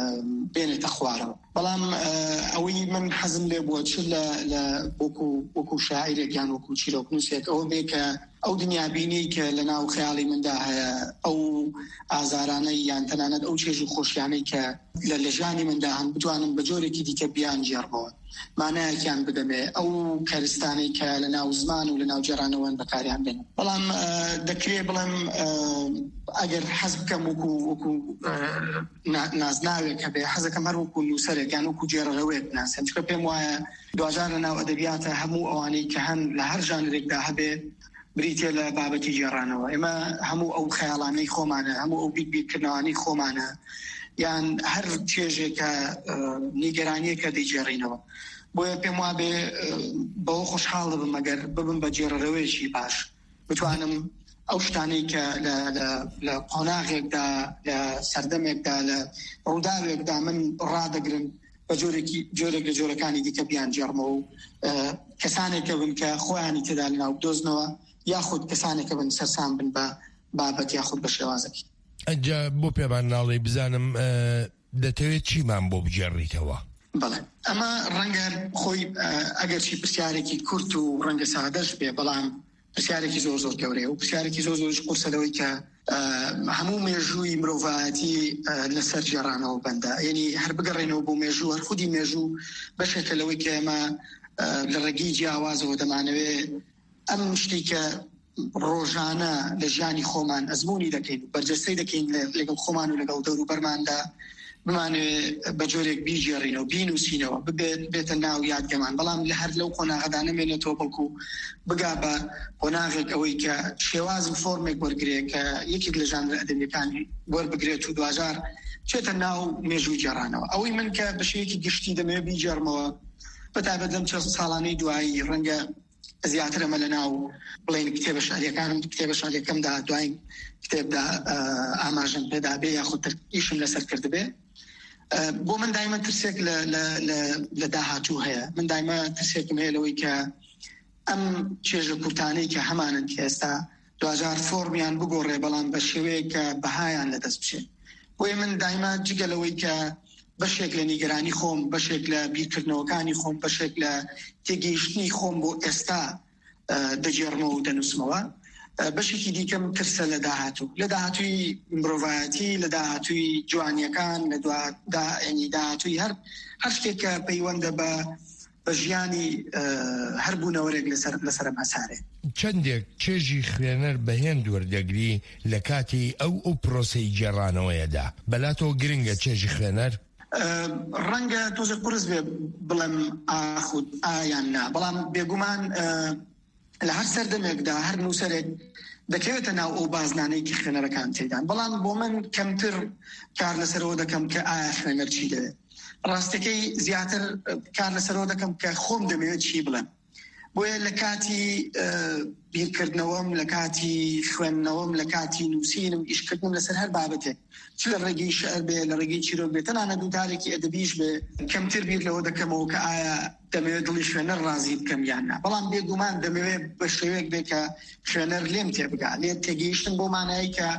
بێنێتە خوارەوە. بەڵام ئەوەی من حەزم لێ بووە چ لە وەکو شاعیرێک یان وەکو چیرۆکنووسێک ئەوە بێ کە ئەو دنیابینی کە لە ناو خەیاڵی مندا هەیە، ئەو ئازارانەی یان تەنانەت ئەو چێژ و خۆشیانەی کە لە لەژانی مندا هەن بتوانم بە جۆرێکی دیکە بیان جێڕبەوە، مانایەکیان بدەمێ، ئەو کەرستانەی کە لە ناو زمان و لە ناو جێرانەوەن بەکاریان بێن. بەڵام دەکرێ بڵێم ئەگەر حەز بکەم وەکو وەکو نازناوێک هەبێ، حەزەکەم هەر وەکو نووسەرێک یان وەکو جێڕەوێت بناسێن، چکە پێم وایە دوجار لە ناو ئەدەبیاتە هەموو ئەوانەی کە هەن لە هەر ژانرێکدا هەبێ بریتێ لە بابەتی جێڕانەوە. ئێمە هەموو ئەو خەیاڵانەی خۆمانە، هەموو ئەو بیربیرکردنەوەی خۆمانە، یان هەر چێژێکە نیگەرانیەکە دەیجێڕینەوە. بۆیە پێم وابێ بەوە خۆشحاڵ دەبم ئەگەر ببم بە جێڕەوەیەکی باش، بتوانم ئەو شتانەی کە لە قۆناغێکدا، لە سەردەمێکدا، لە ڕووداوێکدا من ڕادەگرن بە جۆرێک لە جۆرەکانی دیکە بیان جێڕمەوە و کەسانێکە بن کە خۆیانی تێدا لەناو دۆزنەوە، یاخود کەسانێکە بن سەرسام بن بە بابەت یاخود بە شێوازێکی. ئەجا بۆ پێمان ناڵێ بزانم دەتەوێت چیمان بۆ بجێڕیتەوە؟ بەڵێ ئەمە ڕەنگە خۆی ئەگەرچی پرسیارێکی کورت و ڕەنگە سادەش بێ بەڵام پرسیارێکی زۆر زۆر گەورەیە و پرسیارێکی زۆر زۆرش قورسەدەوەی کە هەموو مێژووی مرۆڤایەتی لەسەر جێڕانەوە بەندە، یعنی هەر بگەڕێنەوە بۆ مێژوو، هەر خودی مێژوو بەشێکە لەوەی کە ئێمە لە ڕێگەی جیاوازەوە دەمانەوێت ئەم شتی کە ڕۆژانە لە ژیانی خۆمان ئەزمموی دەکەین بەرجەستەی دەکەین لەگەڵ خۆمان و لەگەڵ دەور و بەرماندا بمانوێت بە جۆرێک بیژێڕینەوە بینوسینەوە ببێت بێتە ناو یادگەمان، بەڵام لە هەر لەو قۆناغەدا نەمێنێتەوە بەڵکو بگا بە قۆناغێک ئەوەی کە شێوازم فۆرمێک وەرگێت کە یەکێک لە ژانر ئەدەبیەکانی وەربگرێت و دوجار چێتە ناو مێژووی جێڕانەوە. ئەوەی من کە بەشەیەکی گشتی دەمەوێت بیجێڕمەوە بەتایبەت لەم چەند ساڵانەی دوایی ڕەنگە زیاتر ئەمە لە ناو بڵێن کتێبە شاریەکانم کتێبە شاریەکەمدا دوای کتێبدا ئاماژەم پێدا بێ یاخود ئیشم لەسەر کردبێ. بۆ من دایمە ترسێک لە داهاتوو هەیە، من دایمە ترسێکم هەیە لەوەی کە ئەم چێژە کورتانەی کە هەمانن کە ئێستا دوجار فۆرمیان بگۆڕێ بەڵام بە شێوەیە کە بەهایان لەدەست بچێت. بۆیە من دایمە جگە لەوەی کە بەشێک لە نیگەرانی خۆم، بەشێک لە بیرکردنەوەکانی خۆم، بەشێک لە تێگەیشتنی خۆم بۆ ئێستا دەجێڕمەوە و دەنووسمەوە، بەشێکی دیکەم ترسە لە داهاتوو، لە داهاتووی مرۆڤایەتی، لە داهاتووی جوانیەکان، لە داهاتووی هەر هەر شتێکە پەیوەندە بە بە ژیانی هەر بوونەوەرێک لەسەر مەسارێ. چەندێک چێژی خوێنەر بەهێن دووەردەگری لە کاتی ئەو ئەو پرۆسەی جێڕانەوەیەدا بەلاتەوە گرنگە چێژی خوێنەر؟ ڕەنگە تۆزە قورس بێ بڵێم ئاخود ئایان نا، بەڵام بێگومان لە هەر سەردەمێکدا هەر نووسەرێک دەکەوێتە ناو ئەو بازنانەی کە خوێنەرەکان تێدان، بەڵام بۆ من کەمتر کار لەسەرەوە دەکەم کە ئایا خوێنەر چی دەوێت. ڕاستەکەی زیاتر کار لەسەرەوە دەکەم کە خۆم دەمەوێت چی بڵێم. بۆیە لە کاتی بیرکردنەوەم، لە کاتی خوێندنەوەم، لە کاتی نووسینم، ئیشکردنم لەسەر هەر بابەتێک، چ لە ڕێگەی شعر بێ، لە ڕێگەی چیرۆک بێت، تەنانە دووتارێکی ئەدەبیش بێ، کەمتر بیر لەوە دەکەمەوە کە ئایا دەمەوێت دڵی خوێنەر ڕازی بکەم یان نا، بەڵام بێگومان دەمەوێت بە شێوەیەک بێ کە خوێنەر لێم تێبگا، لێ تێگەیشتن بۆ مانایی کە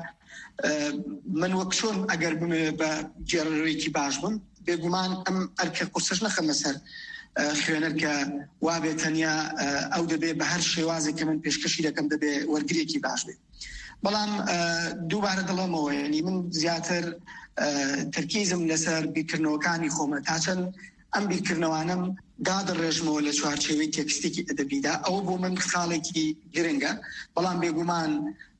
من وەک چۆن ئەگەر بمەوێت بە جێڕەوەیەکی باش بم، بێگومان ئەم ئەرکە قورسەش نەخەمە سەر خوێنەر کە وابێت تەنیا ئەو دەبێت بە هەر شێوازێک کە من پێشکەشی دەکەم دەبێت وەرگرێکی باش بێت. بەڵام دووبارە دڵەمەوە، ینی من زیاتر تەرکیزم لەسەر بیرکردنەوەکانی خۆمە، تاچەند ئەم بیرکردنەوانم دادڕێژمەوە لە چوارچێوەی تێکستێکی ئەدەبیدا، ئەوە بۆ من خاڵێکی گرنگە، بەڵام بێگومان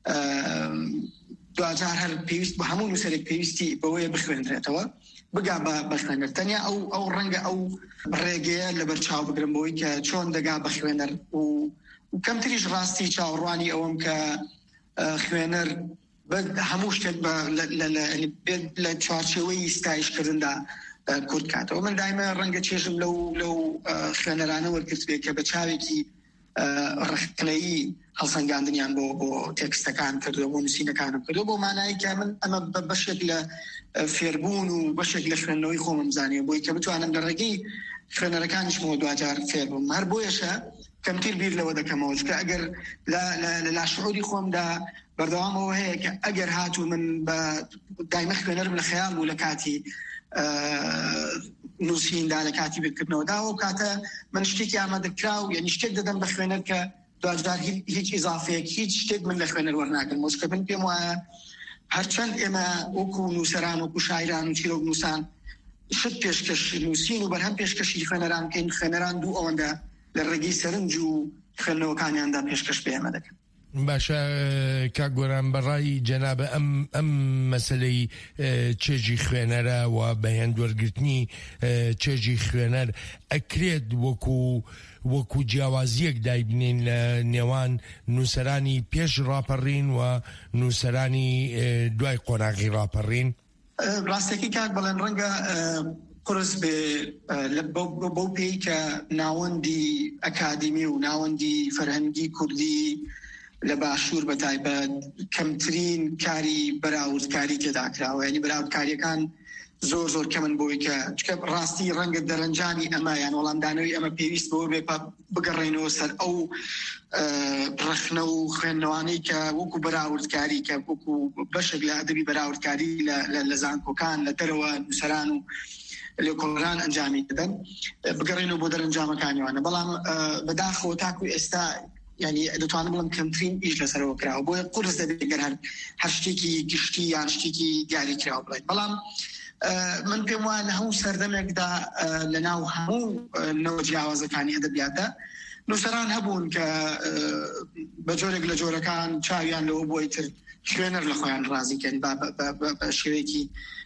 دوجار هەر پێویست بە هەموو نووسەرێک پێویستی بەوەیە بخوێنرێتەوە بگا بە خوێنەر، تەنیا ئەو ئەو ڕەنگە ئەو ڕێگەیە لەبەر چاو بگرم بۆی کە چۆن دەگا بە خوێنەر و کەمتریش ڕاستی چاوەڕوانی ئەوم کە خوێنەر هەموو شتێک لە چوارچێوەی ستایشکردندا کورت کاتەوە. من دایمە ڕەنگە چێژم لەو لەو خوێنەرانە وەرگرت بێت کە بە چاوێکی ڕخنەیی هەڵسەنگاندنیان بۆ بۆ تێکستەکان کردو، بۆ نووسینەکانم کردو، بۆ مانایی کە من ئەمە بەشێک لە فێربوون و بەشێک لە خوێندنەوەی خۆمم زانیە، بۆی کە بتوانم لە ڕێگەی خوێنەرەکانیشمەوە دوجار فێر بم. هەر بۆیەشە کەمتر بیر لەوە دەکەمەوە، چکە ئەگەر لە لاشعوری خۆمدا بەردەوامەوە هەیە کە ئەگەر هاتوو من بە دایمە خوێنەرم لە خەیاڵ بوو لە کاتی نووسیندا، لە کاتی بیرکردنەوەدا، و کاتە من شتێکی ئامادەکرا و یعنی شتێک دەدەم بە خوێنەر کە دوجار هیچ ئیزافەیەک هیچ شتێک من لە خوێنەر وەرناگرم، وەچکە من پێم وایە هەرچەند ئێمە وەکو نووسەران، وەکو شاعران و چیرۆک نووسان شت پێشکەش نووسین و بەرهەم پێشکەشی خوێنەران بکەین، خوێنەران دوو ئەوەندە لە ڕێگەی سەرنج و خوێندنەوەکانیاندا پێشکەش پێ ئێمە دەکەن. باشە کاک گۆران، بەڕای جەنابە ئەم ئەم مەسلەی چێژی خوێنەرە و بەهێن وەرگرتنی چێژی خوێنەر ئەکرێت وەکو وەکو جیاوازیەک دایبنین لە نێوان نووسەرانی پێش ڕاپەڕین و نووسەرانی دوای قۆناغی ڕاپەڕین؟ ڕاستێکی کاک بەڵێن ڕەنگە قرس بێ بەو پێی کە ناوەندی ئەکادمی و ناوەندی فەرهەنگی کوردی لە باشوور بە تایبەت کەمترین کاری بەراوردکاری تێداکراوە، ینی بەراوردکاریەکان زۆر زۆر کەمن بۆی کە چکە ڕاستی ڕەنگە دەرەنجانی ئەمە یان وەڵامدانەوەی ئەمە پێویست بۆ بێ بگەڕێنەوە سەر ئەو ڕخنە و خوێندنەوانەی کە وەکو بەراوردکاری کە وەکو بەشێک لە ئەدەبی بەراوردکاری لە زانکۆکان لە دەرەوە نووسەران و لێکۆڵەران ئەنجامی دەدەن بگەڕێنەوە بۆ دەرەنجامەکانیوانە بەڵام بەداخەوە تاکوی ئێستا ینی دەتوانم بڵم کەمترین ئیش لەسەرەوە کراوە بۆیە قورس دەبێت گەر هەر شتێکی گشتی یان شتێکی دیاری کراوە بڵێت بەڵام من پێم وایە لە هەموو سەردەمێکدا لە ناو هەموو نەوە جیاوازەکانی ئەدەبیاتە نووسەران هەبوون کە بە جۆرێک لە جۆرەکان چاویان لەوە بۆی تر خوێنەر لە خۆیان ڕازیکەن بە شێوەیەکی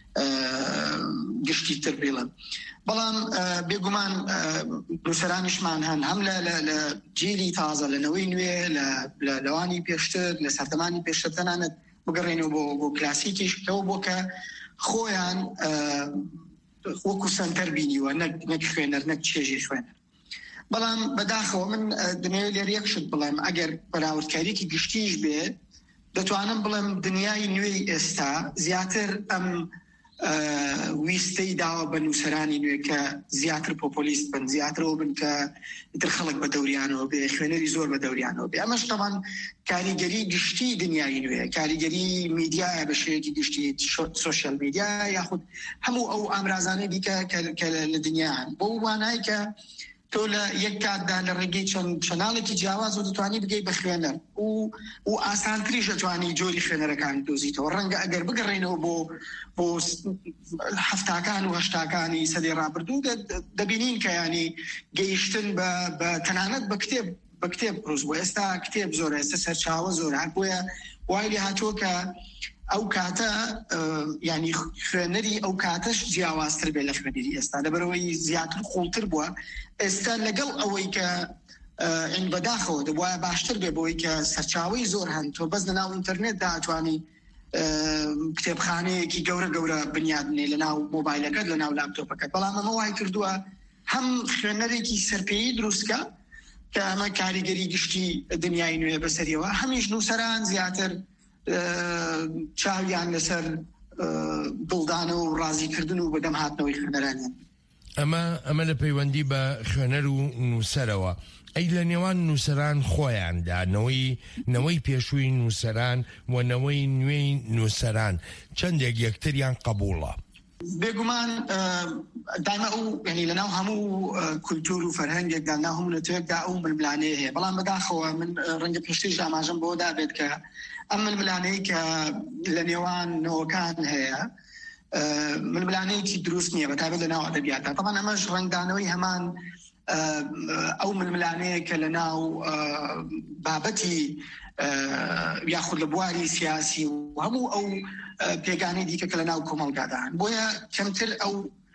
گشتی تر بڵێن بەڵام بێگومان نووسەرانیشمان هەن هەم لە جیلی تازە لەنەوەی نوێ لە لەوانی پێشتر لە سەردەمانی پێشتر تەنانەت بگەڕێنەوە بۆ بۆ کلاسیکیش کەەوە بۆ کە خۆیان وەکو سەنتەر بینیوە نەک خوێنەر نەک چێژی خوێنەر بەڵام بەداخەوە من دنیای لێر یەکشت بڵێم ئەگەر بەراوردکاریکی گشتیش بێت دەتوانم بڵێم دنیای نوێی ئێستا زیاتر ئەم ویستەی داوە بە نووسەرانی نوێ کە زیاتر پۆپۆلیست بن زیاترەوە بن کە ئیتر خەڵک بە دەوریانەوە بێ خوێنەری زۆر بە دەوریانەوە بێ ئەمەش تەمان کاریگەری گشتی دنیای نوێ کاریگەری میدیایە بە شێوەیەکی گشتی سۆشیال میدیا یاخود هەموو ئەو ئامرازانەی دیکە کە لە دنیاان بۆ وانای کە تۆ لە یەک کاتدا لە ڕێگەی چەند چەناڵێکی جیاواز و دەتوانی بگەی بە خوێنەر و ئاسانتریش دەتوانی جۆری خوێنەرەکان دۆزیتەوە ڕەنگە ئەگەر بگەڕێنەوە بۆ بۆ هەفتاکان و هەشتاکانی سەدەی ڕابردوو دەبینین کە ینی گەیشتن بە تەنانەت بە کتێب بە کتێب ڕوز بۆ ئێستا کتێب زۆر ئێستا سەرچاوە زۆر بۆیە وای لێ هاتووە کە ئەو کاتە ینی خوێنەری ئەو کاتەش جیاوازتر بێ لە خوێنەری ئێستا لەبەرەوەی زیاتر خۆڵتر بووە ئێستا لەگەڵ ئەوەی کە ئین بەداخەوە دەبواە باشتر بێ بۆی کە سەرچاوی زۆر هەن تۆ بەس لەناو ئینتەرنێت داتوانی کتێبخانەیەکی گەورە گەورە بنیادنێ لە ناو مۆبایلەکەت لە ناو لاپتۆپەکەت بەڵام ئەمە وای کردووە هەم خوێنەرێکی سەرپێیی دروستکە کە ئەمە کاریگەری گشتی دنیای نوێ بەسەریەوە هەمیش نووسەران زیاتر چاویان لەسەر دڵدانە و ڕازیکردن و بەدەم هاتنەوەی خوێنەرانیان ئەمە ئەمە لە پەیوەندی بە خوێنەر و نووسەرەوە ئەی لە نێوان نووسەران خۆیاندا نەوەی نەوەی پێشووی نووسەران و نەوەی نوێی نووسەران چەندێک یەکتریان قبوڵە بێگومان دایمە ئەو ینی لەناو هەموو کولتور و فەرهەنگێکدا ناو هەموو نەتوێکدا ئەو ململانەیە هەیە بەڵام بەداخەوە من ڕەنگە پێشتریش ئاماژەم بۆ دابێت کە ئەم ململانەی کە لە نێوان نەوەکان هەیە ململانەیەکی دروست نییە بەتابێت لە ناو ئەدەبیاتە طبعا ئەمەش ڕنگدانەوەی هەمان ئەو ململانەیە کە لە ناو بابەتی یاخود لە بواری سیاسی و هەموو ئەو پێگانەی دیکە کە لە ناو کۆمەڵگادان بۆیە کەمتر ئەو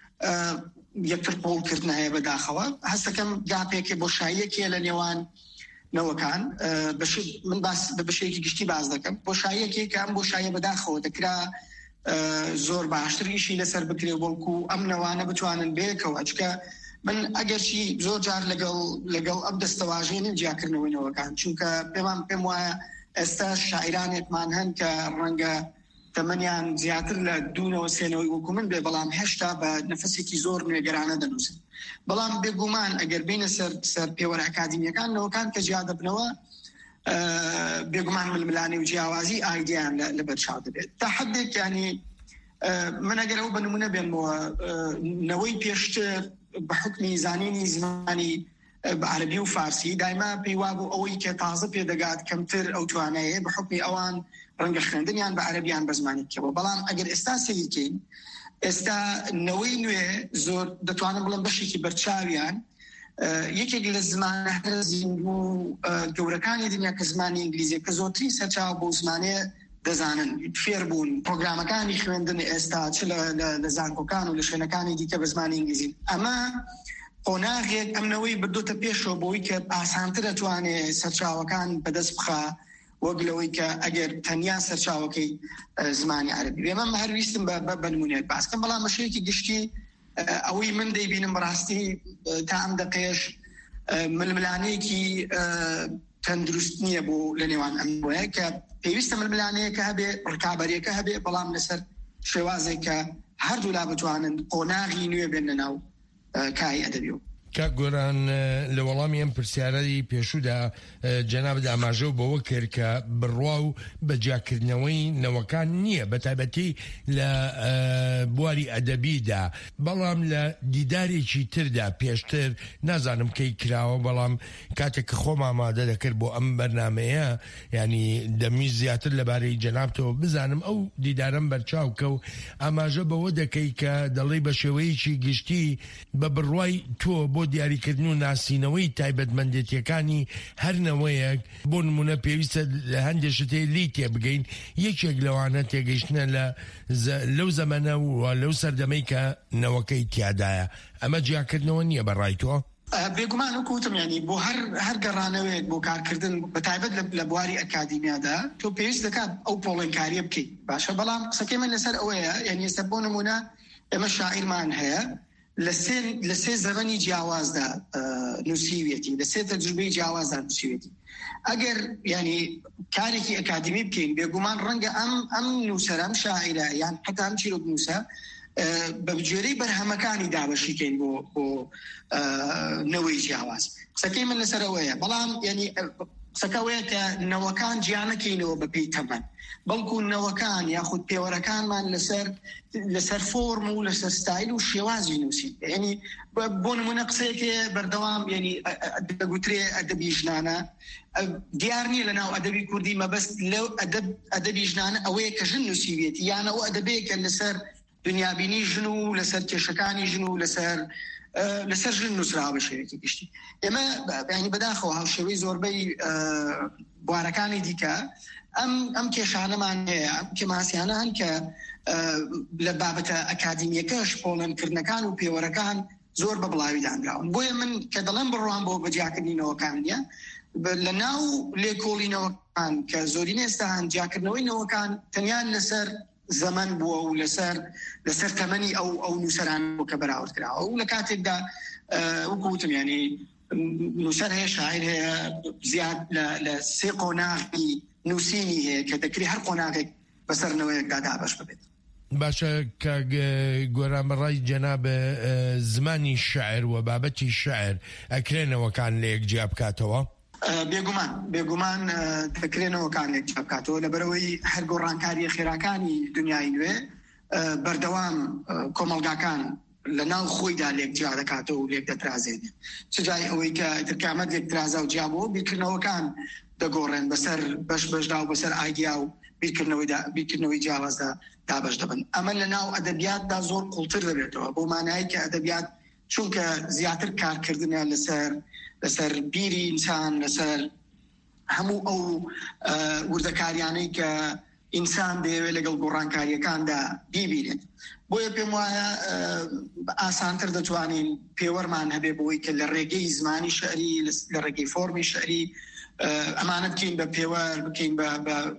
یەکتر قۆڵکردنە هەیە بەداخەوە هەستەکەم گاپێکی بۆشاییەکێ لە نێوان نەوەکان من بەشەیەکی گشتی باز دەکەم بۆشاییەکێ کە ئەم بۆشاییە بەداخەوە دەکرا زۆر باشتر ئیشی لەسەر بکرێ بۆڵکو ئەم نەوانە بتوانن بێکەوە چکە من ئەگەرچی زۆر جار لەگەڵ لەگەڵ ئەم دەستەواژێنن جیاکردنەوەی نەوەکان چونکە پێمان پێم وایە ئێستا شاعرانێکمان هەن کە ڕەنگە تەمەنیان زیاتر لە دوونەوە سێنەوەی وەکو من بێ بەڵام هێشتا بە نەفەسێکی زۆر نوێگەرانە دەنووسن بەڵام بێگومان ئەگەر بینە سەر سەر پێوەرە ئەکادیمیەکان نەوەکان کە جیا دەبنەوە بێگومان ململانی و جیاوازی ئایدیان لە بەرچاو دەبێت تا حدێک ینی من ئەگەر ئەو بەنمونە بێنمەوە نەوەی پێشتر بە حکمی زانینی زمانی عەرەبی و فارسی دایما پێیوا بوو ئەوەی کە تازە پێدەگات کەمتر ئەو توانایە بە حکمی ئەوان ڕەنگە خوێندنیان بە عەرەبیان بە زمانی بکەوە بەڵام ئەگەر ئێستا سەیرکەین ئێستا نەوەی نوێ زۆر دەتوانم بڵم بەشێکی بەرچاویان یەکێک لە زمانە و گەورەکانی دنیا کە زمانی ئینگلیزی کە زۆرتری سەرچاو بۆ زمانێ دەزانن فێر بوون پرۆگرامەکانی خوێندن ئێستا چ لە زانکۆکان و لە شوێنەکانی دیکە بە زمانی ئینگلیزی ئەمە قۆناغێک ئەمنەوەی بردوتە پێشەوە بۆی کە ئاسانتر دەتوانێت سەرچاوەکان بەدەست بخا وەگلەوەی کە ئەگەر تەنیا سەرچاوەکەی زمانی عەرەبی بێ من هەرویستم بە نمونێک باسکەم بەڵام مەشەیەکی گشتی ئەوەی من دەیبینم بەڕاستی تا ئەم دەقەیەش ململانەیەکی تەندروست نییە بۆ لە نێوان ئەم وەیە کە پێویستە ململانەیەکە هەبێ ڕکابەرێکە هەبێ بەڵام لەسەر شێوازێک کە هەردوو لا بتوانن قۆناغی نوێ بێن لە ناو کای ئەدەبی و کە گۆران لە وەڵامی ئەم پرسیارەی پێشوودا جەناب ئاماژە بەوە کرد کە بڕوا و بەجیاکردنەوەی نەوەکان نییە بە تایبەتی لە بواری ئەدەبیدا، بەڵام لە دیدارێکی تردا پێشتر نازانم کەی کراوە، بەڵام کاتێک کە خۆم ئامادە دەکرد بۆ ئەم بەرنامەیە ینی دەمیست زیاتر لەبارەی جەنابتەوە بزانم ئەو دیدارم بەرچاوکە و ئاماژە بەوە دەکەی کە دەڵێ بە شێوەیەکی گشتی بە بڕوای تۆ بۆ دیاریکردن و ناسینەوەی تایبەتمەندێتیەکانی هەرنەوەیەک بۆ نمونە پێویستە لە هەندێک شتێ لی تێبگەین. یەکێک لەوانە تێگەیشتنە لە لەو زەمەنە و لەو سەردەمەی کە نەوەکەی تیادایە. ئەمە جیاکردنەوە نییە بەڕای تۆ؟ بێگومان وەکوتم ینی بۆ هەر هەر گەڕانەوەیەک بۆ کارکردن بە تایبەت لە بواری ئەکادیمیادا تۆ پێویست دەکات ئەو پۆڵێنکاریە بکەیت. باشە، بەڵام قسەکەی من لەسەر ئەوەیە، یعنی ئێستا بۆ نمونە ئێمە شاعیرمان هەیە لە سێ زەمەنی جیاوازدا نووسیوێتی، لە سێ تەجروبەی جیاوازدا نووسیوێتی. ئەگەر ینی کارێکی ئەکادیمی بکەین بێگومان ڕەنگە ئەم ئەم نووسەرە ئەم شاعیرە یان حتا ئەم چیرۆک نووسە بە بجێرەی بەرهەمەکانی دابەشیکەین بۆ بۆ نەوەی جیاواز. قسەکەی من لەسەر ئەوەیە، بەڵام ینی قسەکەوەیە کە نەوەکان جیانەکەینەوە بەپێی تەمەن، بەڵکو نەوەکان یاخود پێوەرەکانمان لەسەر لەسەر فۆرم و لەسەر ستایل و شێوازی نووسین. ینی بۆ نمونە قسەیەکێ بەردەوام ینی دەگوترێ ئەدەبی ژنانە دیار نییە لە ناو ئەدەبی کوردی مەبەست لەو ئەدەبی ژنانە ئەوەیە کە ژن نووسیوێتی، یان ئەو ئەدەبەیەکە لەسەر دنیابینی ژن و لەسەر کێشەکانی ژن و لەسەر لەسەر ژن نووسراوە بە شێوەیەکی گشتی. ئێمە ینی بەداخەوە هاوشێوەی زۆربەی بوارەکانی دیکە ئەم ئەم کێشانەمان هەیە، ئەم کێماسیانە هەن کە لە بابەتە ئەکادیمیەکەش پۆڵەنکردنەکان و پێوەرەکان زۆر بە بڵاوی دانراون. بۆیە من کە دەڵێم بڕوان بۆ بەجیاکردنەوەکان نیە، لە ناو لێکۆڵینەوەکان کە زۆرینە ئێستا هەن جیاکردنەوەی نەوەکان تەنیان لەسەر زەمن بووە و لەسەر لەسەر تەمەنی ئەو ئەو نووسەران بۆ کە بەراورد کراوە و لە کاتێکدا وەکوتم ینی نووسەر هەیە، شاعیر هەیە، زیاد لە سێ قۆناغی نووسینی هەیە کە دەکری هەر قۆناغێک بەسەرنەوەیەکدا دابەش ببێت. باشە کە گۆران بەڕای جەناب زمانی شاعر و بابەتی شاعر ئەکرێنەوەکان لە یەک جیا بکاتەوە؟ بێگومان بێگومان دەکرێنەوەکان لێک چاپکاتەوە لەبەرەوەی هەر گۆڕانکاریە خێراکانی دنیای نوێ بەردەوام کۆمەڵگاکان لە ناو خۆیدا لێک جیا دەکاتەوە و لێک دەترازێنێ. چجای ئەوەی کە ترکامەت لێک ترازا و جیابەوە بیرکردنەوەکان دەگۆڕێن بەسەر بەش بەشدا و بەسەر ئایدیا و بیرکردنەوەی جیاوازدا دابەش دەبن. ئەمە لە ناو ئەدەبیاتدا زۆر قوڵتر دەبێتەوە بۆ مانایی کە ئەدەبیات چونکە زیاتر کارکردنە لەسەر لەسەر بیری ئینسان، لەسەر هەموو ئەو وردەکاریانەی کە ئینسان دەیەوێت لەگەڵ گۆڕانکاریەکاندا بیبینێت. بۆیە پێم وایە ئاسانتر دەتوانین پێوەرمان هەبێ بۆی کە لە ڕێگەی زمانی شعری، لە ڕێگەی فۆرمی شعری ئەمانە بکەین بە پێوەر، بکەین بە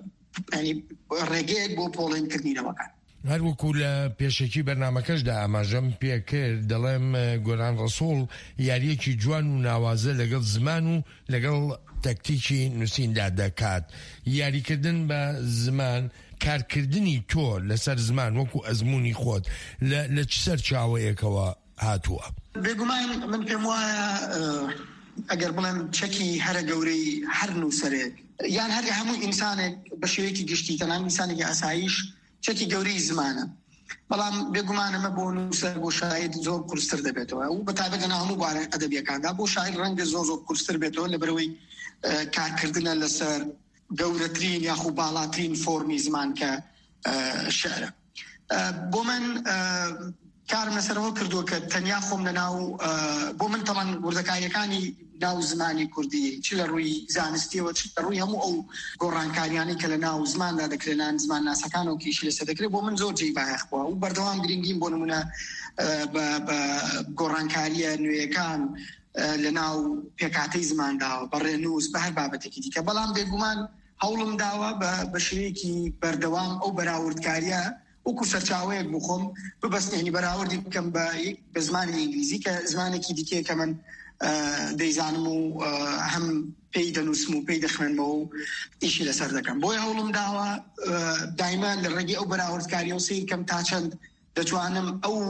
ڕێگەیەک بۆ پۆڵێنکردنەوەکان. هەروەکو لە پێشێکی بەرنامەکەشدا ئاماژەم پێ کرد، دەڵێم گۆران ڕەسوڵ یاریەکی جوان و ناوازە لەگەڵ زمان و لەگەڵ تەکتیکی نووسیندا دەکات. یاریکردن بە زمان، کارکردنی تۆ لەسەر زمان وەکو ئەزمموی خۆت لە چ سەر چاوەیەکەوە هاتووە؟ بێگومان من پێم وایە ئەگەر بڵێم چەکی هەرە گەورەی هەر نووسەرێک یان هەر هەموو ئینسانێک بە شێوەیەکی گشتی تەنان ئینسانێکی ئاسایش چەکی گەورەی زمانە، بەڵام بێگومان ئەمە بۆ نووسەر بۆ شاعیر زۆر قورستر دەبێتەوە و بەتایبەت لە هەموو بوارە ئەدەبیەکاندا بۆ شاعیر ڕەنگە زۆر زۆر قورستر بێتەوە لەبەرەوەی کارکردنە لەسەر گەورەترین یاخو باڵاترین فۆرمی زمان کە شعرە. بۆ من کارم لەسەرەوە کردووە کە تەنیا خۆم لە ناو بۆ من تەڵەن وردەکاریەکانی ناو زمانی کوردی چ لە ڕووی زانستیەوە چ لە ڕووی هەموو ئەو گۆڕانکاریانی کە لە ناو زماندا دەکرێنان زمان ناسەکانەوە کیشی لەسەر دەکرێت بۆ من زۆر جێی بایەخ بووە و بەردەوام گرنگیم بۆ نمونە بە گۆڕانکاریە نوێیەکان لە ناو پێکاتەی زمانداوە بەڕێنووس بە هەر بابەتێکی دیکە، بەڵام بێگومان هەوڵم داوە بە شێوەیەکی بەردەوام ئەو بەراوردکاریە وەکو سەرچاوەیەک بخۆم ببەستێنی بەراوردی بکەم بە زمانی ئینگلیزی کە زمانێکی دیکەیە کە من دەیزانم و هەم پێی دەنووسم و پێی دەخوێنمەوە و ئیشی لەسەر دەکەم. بۆیە هەوڵم داوە دایما لە ڕێگەی ئەو بەراوردکاریە و سیر کەم تا چەند دەتوانم ئەو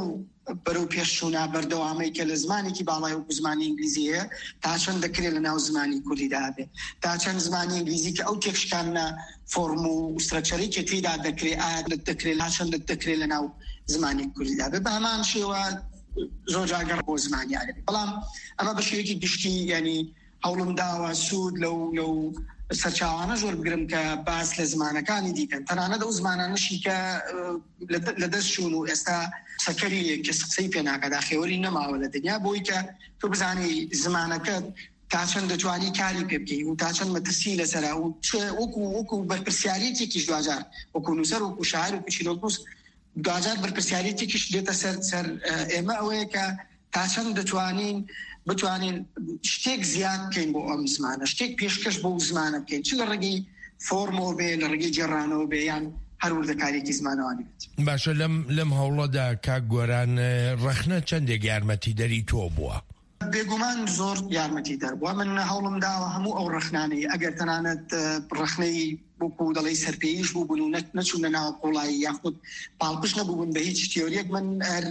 بەرەو پێشچوونە بەردەوامەی کە لە زمانێکی باڵای و زمانی ئینگلیزیە تا چەند دەکرێت لە ناو زمانی کوردیدا بێت تا چەند زمانی ئینگلیزی کە ئەو تێکشکانە فۆرم و سترەکچەری کە تێدا دەکرێت ئایا دەکرێت لا چەند دەکرێت لە ناو زمانی کوردیدا بێت بە هەمان شێوە زۆر جاگەڕ بۆ زمانی عەرەبی. بەڵام ئەمە بە شێوەیەکی گشتی ینی هەوڵم داوە سوود لەو لەو سەرچاوانە زۆر بگرم کە باس لە زمانەکانی دیکەن تەنانەت ئەو زمانانەشی کە لە دەست چوون و ئێستا سەکەری کە قسەی پێ ناکات خێوەری نەماوە لە دنیا بۆی کە تۆ بزانی زمانەکەت تا چەند دەتوانی کاری پێ بکەی و تا چەند مەترسی لەسەرا و وەکو وەکو بەرپرسیارەتێکیش دوجار وەکو نووسەر وەکو شاعر وەکو چیرۆکنووس دوجار بەرپرسیارەتێکیش دێتە سەر سەر ئێمە ئەوەیە کە تا چەند دەتوانین بتوانین شتێک زیاد بکەین بۆ ئەم زمانە شتێک پێشکەش بۆ زمانە بکەین چ لە ڕێگەی فۆرمەوە بێ لە ڕێگەی جێڕانەوە بێ یان هەر وردەکارێکی زمانەوانی بێت. باشە لەم لەم هەوڵەدا کاک گۆران ڕەخنە چەندێک یارمەتی دەری تۆ بووە؟ بێگومان زۆر یارمەتی دەربووە. من هەوڵم داوە هەموو ئەو ڕەخنانەی ئەگەر تەنانەت ڕەخنەی بوو دەڵی سەرپێیش بوو بوون و نەچوونە ناو قوڵایی یاخود پاڵپش نەبوون بە هیچ تیۆریەک من هەر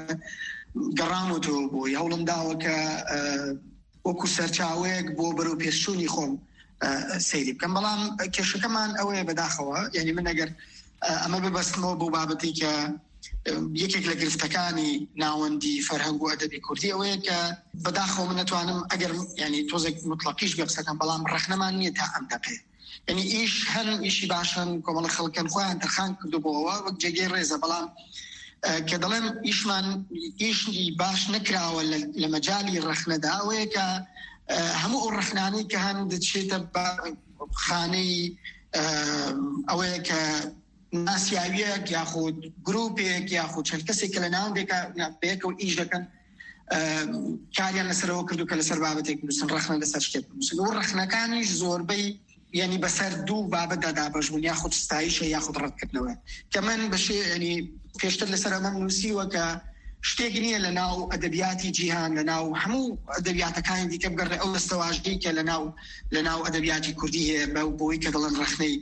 گەڕامەوە بووی هەوڵم داوە کە وەکو سەرچاوەیەک بۆ بەرەو پێشچوونی خۆم سەیری بکەم. بەڵام کێشەکەمان ئەوەیە بەداخەوە یعنی من ئەگەر ئەمە ببەستمەوە بۆ بابەتی کە یەکێک لە گرفتەکانی ناوەندی فەرهەنگ و ئەدەبی کوردی ئەوەیە کە بەداخەوە من نەتوانم ئەگەر ینی تۆزێک مطلقیش بێ قسەکەم بەڵام ڕەخنەمان نییە تا ئەم دەقێ ینی ئیش هەن ئیشی باشن کۆمەڵە خەڵکەن خۆیان تەرخان کردبەوە وەک جێگەی ڕێزە بەڵام کە دەڵێن ئیشمان ئیشی باش نەکراوە لە مەجای ڕەخنەدا ئەوەیە کە هەموو ئەو ڕەخنانەی کە هەن دەچێتە بە خانەی ئەوەیە کە ناسیاویەک یاخود گروپێک یاخود چەند کەسێک کە لە ناو بێکەوە ئیش دەکەن کاریان لەسەرەوە کردو کە لەسەر بابەتێک بنووسن ڕەخنە لەسەر شتێک بنووسن و ڕەخنەکانیش زۆربەی ینی بەسەر دوو بابەتدا دابەشبوون یاخود ستایشە یاخود ڕەتکردنەوە کە من بەشێ ینی پێشتر لەسەر ئەمە نووسیوە کە شتێک نییە لە ناو ئەدەبیاتی جیهان لە ناو هەموو ئەدەبیاتەکانی دیکە بگەڕێ ئەو دەستەواژگەی کە لە ناو لە ناو ئەدەبیاتی کوردی هەیە بە بۆی کە دەڵێن ڕەخنەی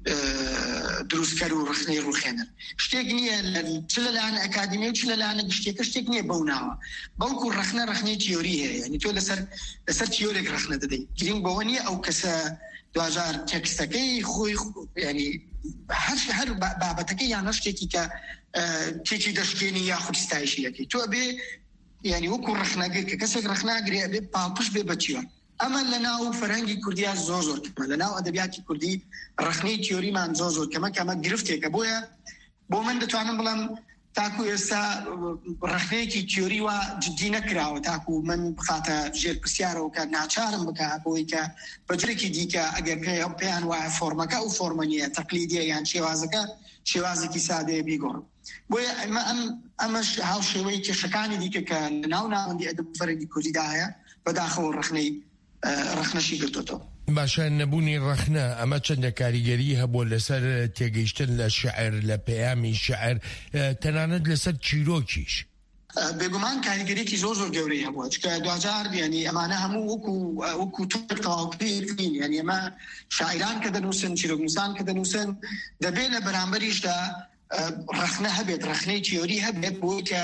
دروستکەر و ڕخنەی ڕوخێنەر شتێک نییە چ لەلایەن ئەکادمی و چ لەلایەنە گشتێکە شتێک نییە بەو ناوە بەڵکو ڕەخنە ڕەخنەی تیۆری هەیە ینی تۆ لەسەر لەسەر تیۆرێک ڕەخنە دەدەیت گرنگ بەوە نییە ئەو کەسە دوجار تێکستەکەی خۆی ینی هەر هەر بابەتەکەی یان هەر شتێکی کە تێکی دەشکێنی یاخود ستایشیەکەی تۆ بێ ینی وەکو ڕەخنەگەر کە کەسێک ڕەخناگرێ بێ پاڵپش بێ بە تیۆر ئەمە لە ناو فەرهەنگی کوردیا زۆر زۆر کەمە لە ناو ئەدەبیاتی کوردی ڕەخنەی تیۆریمان زۆر زۆر کەمە کەمە گرفتێکە بۆیە بۆ من دەتوانم بڵم تاکو ئێستا ڕەخنەیەکی تیۆری وە جدی نەکراوە تاکو من بخاتە ژێر پرسیارەوە کە ناچارم بکە بۆی کە بەجرێکی دیکە ئەگەر پێیان وایە فۆرمەکە ئەو فۆرمە نیە تەقلیدیە یان شێوازەکە شێوازێکی سادەیە بیگۆڕم بۆیە ئەمەش هاو شێوەی کێشەکانی دیکە کە لە ناو ناوەندی ئەدەب فەرهەنگی کوردیدا هەیە بەداخەوە ڕەخنەی ڕەخنەشی گرتوتەوە. باشە نەبوونی ڕەخنە ئەمە چەندە کاریگەری هەبوو لەسەر تێگەیشتن لە شعر لە پەیامی شعر تەنانەت لەسەر چیرۆکیش بێگومان کاریگەریەکی زۆر زۆر گەورەی هەبووە چکە دوجار ینی ئەمانە هەموو وەکو وەکو تەواوکردین ینی ئەمە شاعران کە دەنووسن چیرۆکنووسان کە دەنووسن دەبێت لە بەرامبەریشدا ڕەخنە هەبێت ڕەخنەی تیۆری هەبێت بۆی کە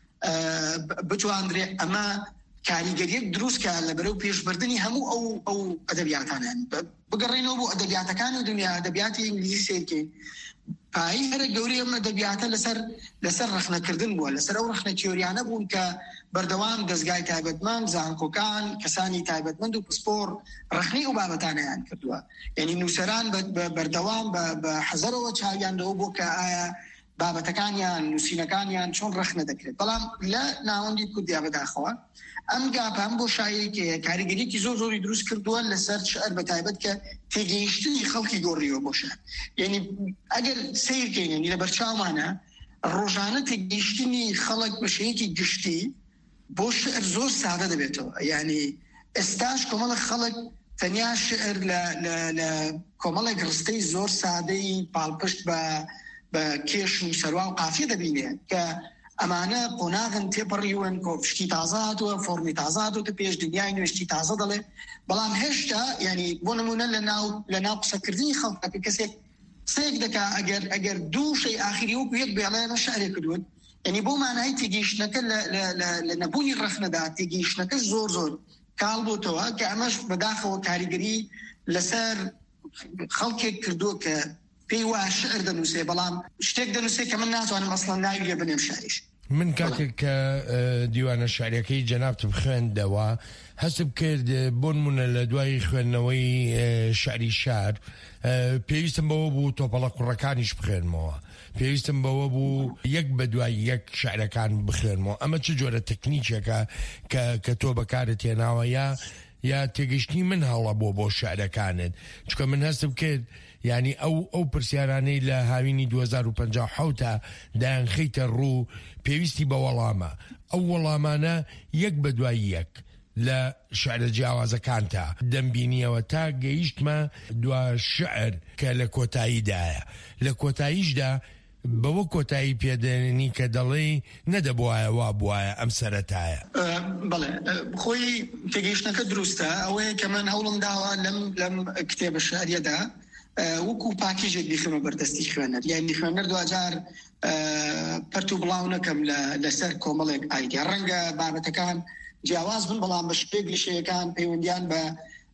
بتواندرێ ئەمە کاریگەریەک دروستکە لە بەرەو پێشبردننی هەموو ئەو ئەو ئەدەبیاتانیان بگەڕێنەوە بۆ ئەدەبیاتەکانی دنیا ئەدەبیاتی ئینگلیزی سێرکەین پایی هەرە گەورەی ئەم ئەدەبیاتە لەسەر لەسەر ڕەخنەکردن بووە لەسەر ئەو ڕەخنە تیۆریانە بوون کە بەردەوام دەستگای تایبەتمەند زانکۆکان کەسانی تایبەتمەند و پسپۆر ڕەخنەی ئەو بابەتانەیان کردووە یعنی نووسەران بەردەوام بە حەزەرەوە چاویاندەوە بۆ کە ئایا بابەتەکانیان نووسینەکانیان چۆن ڕەخنە دەکرێت بەڵام لە ناوەندی کوردیا بەداخەوە ئەم گاپان بۆ شایەیەکی کاریگەریەکی زۆر زۆری دروست کردووە لەسەر شعر بە تایبەت کە تێگەیشتنی خەڵکی گۆڕیەوە بۆ شعر یعنی ئەگەر سیرکەین یعنی لە بەرچاومانە ڕۆژانە تێگەیشتنی خەڵک بە شەیەکی گشتی بۆ شعر زۆر سادە دەبێتەوە یعنی ئێستاش کۆمەڵە خەڵک تەنیا شعر لە کۆمەڵێک ڕستەی زۆر سادەی پاڵپشت بە بە کێش و سەروا و قافیە دەبینێت کە ئەمانە قۆناغن تێپەڕیون کۆفشتی تازاتوە فۆرمی تازاتوە پێش دنیای نوێشتی تازە دەڵێ بەڵام هێشتا ینی بۆ نمونە لە ناو لە ناو قسەکردنی خەڵکە کەسێک قسەیەک دەکا ئەگەر ئەگەر دوو شەی ئاخری وەکو یەک بێڵێنە شعرێک کردوون ینی بۆ مانای تێگەیشتنەکە لە نەبوونی ڕەخنەدا تێگەیشتنەکە زۆر زۆر کاڵ بۆتەوە کە ئەمەش بەداخەوە کاریگەری لەسەر خەڵکێک کردووە کە پێی وا شعر دەنووسێ بەڵام شتێک دەنووسێ کە من ناتوانم ئەسڵەن ناوی لێ بنێم شاریش. من کاتێک کە دیوانە شعرەکەی جەنابتم خوێندەوە هەستم کرد بۆ نمونە لە دوای خوێندنەوەی شعری شار پێویستم بەوە بوو تۆپەڵە کوڕەکانیش بخوێنمەوە، پێویستم بەوە بوو یەک بە دوای یەک شعرەکان بخوێنمەوە. ئەمە چ جۆرە تەکنیکێکە کە تۆ بەکارت هێناوە یا یا تێگەشتنی من هەڵە بۆ بۆ شعرەکانت؟ چکە من هەستم کرد یعنی ئەو ئەو پرسیارانەی لە هاوینی دوو هەزار و پەنجا و حەوتە دایان خەیتە ڕوو پێویستی بە وەڵامە. ئەو وەڵامانە یەک بە دوای یەک لە شعرە جیاوازەکانتە دەمبینیەوە تا گەیشتمە دوا شعر کە لە کۆتاییدایە. لە کۆتاییشدا بەوە کۆتایی پێدێنی کە دەڵێ نەدەبوایە وا بواە ئەم سەرەتایە. بەڵێ خۆی تێگەیشتنەکە دروستە ئەوەیە کە من هەوڵم داوە لەم لەم کتێبە شعریەدا وەکو پاکیژێک بیخمە بەردەستی خوێنەر، یعنی خوێنەر دوجار پەرت و بڵاو نەکەم لەسەر کۆمەڵێک ئایدیا. ڕەنگە بابەتەکان جیاواز بن بەڵام بە شتێک لشەیەکان پەیوەندیان بە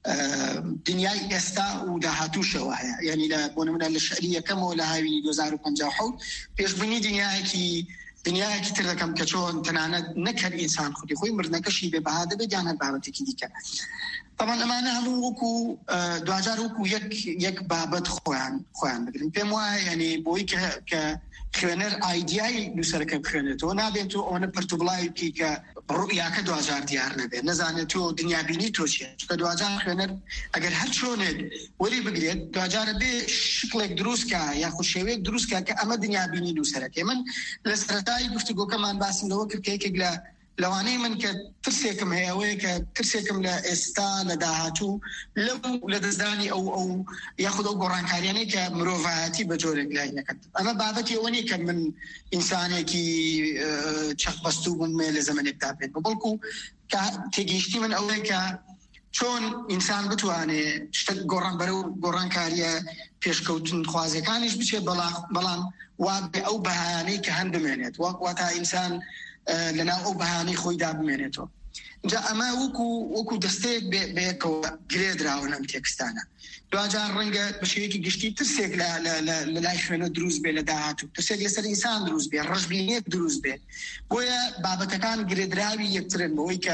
دنیای ئێستا و داهاتووشەوە هەیە. یعنی لە بۆ نمونە لە شعری یەکەمەوە لە هاوینی دوو هەزار و پەنجا و حەوت پێشبینی دنیایەکی دنیایەکی تر دەکەم کە چۆن تەنانەت نەکرد ئینسان خودی خۆی مردنەکەشی بێ بەها دەبێت یان هەر بابەتێکی دیکە. طبعا ئەمانە هەموو وەکو دوجار وەکو یەک بابەت خۆیان خۆیان بگرن. پێم وایە یعنی بۆی کە خوێنەر ئایدیای نووسەرەکە بخوێنێتەوە نابێت تۆ ئەوەنە پەرت و بڵاوی بکەی کە ڕوئیاکە دوجار دیار نەبێت، نەزانێت تۆ دنیابینی تۆ چیە. چکە دوجار خوێنەر ئەگەر هەر چۆنێک وەری بگرێت دوجارە بێ شکلێک دروستکە یاخود شێوەیەک دروستکە کە ئەمە دنیابینی نووسەرەکەی. من لە سەرەتای گفتوگۆکەمان باسم لەوە کرد کە یەکێک لە لەوانەی من کە ترسێکم هەیەوەیە کە ترسێکم لە ئێستا لە داهاتوو لەو لە دەستدانی ئەو ئەو یاخود ئەو گۆڕانکاریانەی کە مرۆڤایەتی بە جۆرێک لای نەکرد. ئەمە بابەتی ئەوە نیە کە من ئینسانێکی چەقبەستوو بوومێ لە زەمانێکدا بێت، بەڵکو تێگەیشتی من ئەوەیە کە چۆن ئینسان بتوانێت شتە گۆڕان بەرە و گۆڕانکاریە پێشکەوتن خوازەکانیش بچێت بەڵام وا بێ ئەو بەهانەی کە هەند بمێنێت وا تا ئینسان لەناو ئەو بەهانەی خۆیدا بمێنێتەوە. جا ئەمە وەکو وەکو دەستەیەک بێکەوە گرێدراوە لەم تێکستانە. دوجار ڕەنگە بە شێوەیەکی گشتی ترسێک لە لای خوێنە دروست بێ لە داهاتوو، ترسێک لەسەر ئینسان دروست بێ، ڕژبینێک دروست بێ. بۆیە بابەتەکان گرێدراوی یەکترن بەوەی کە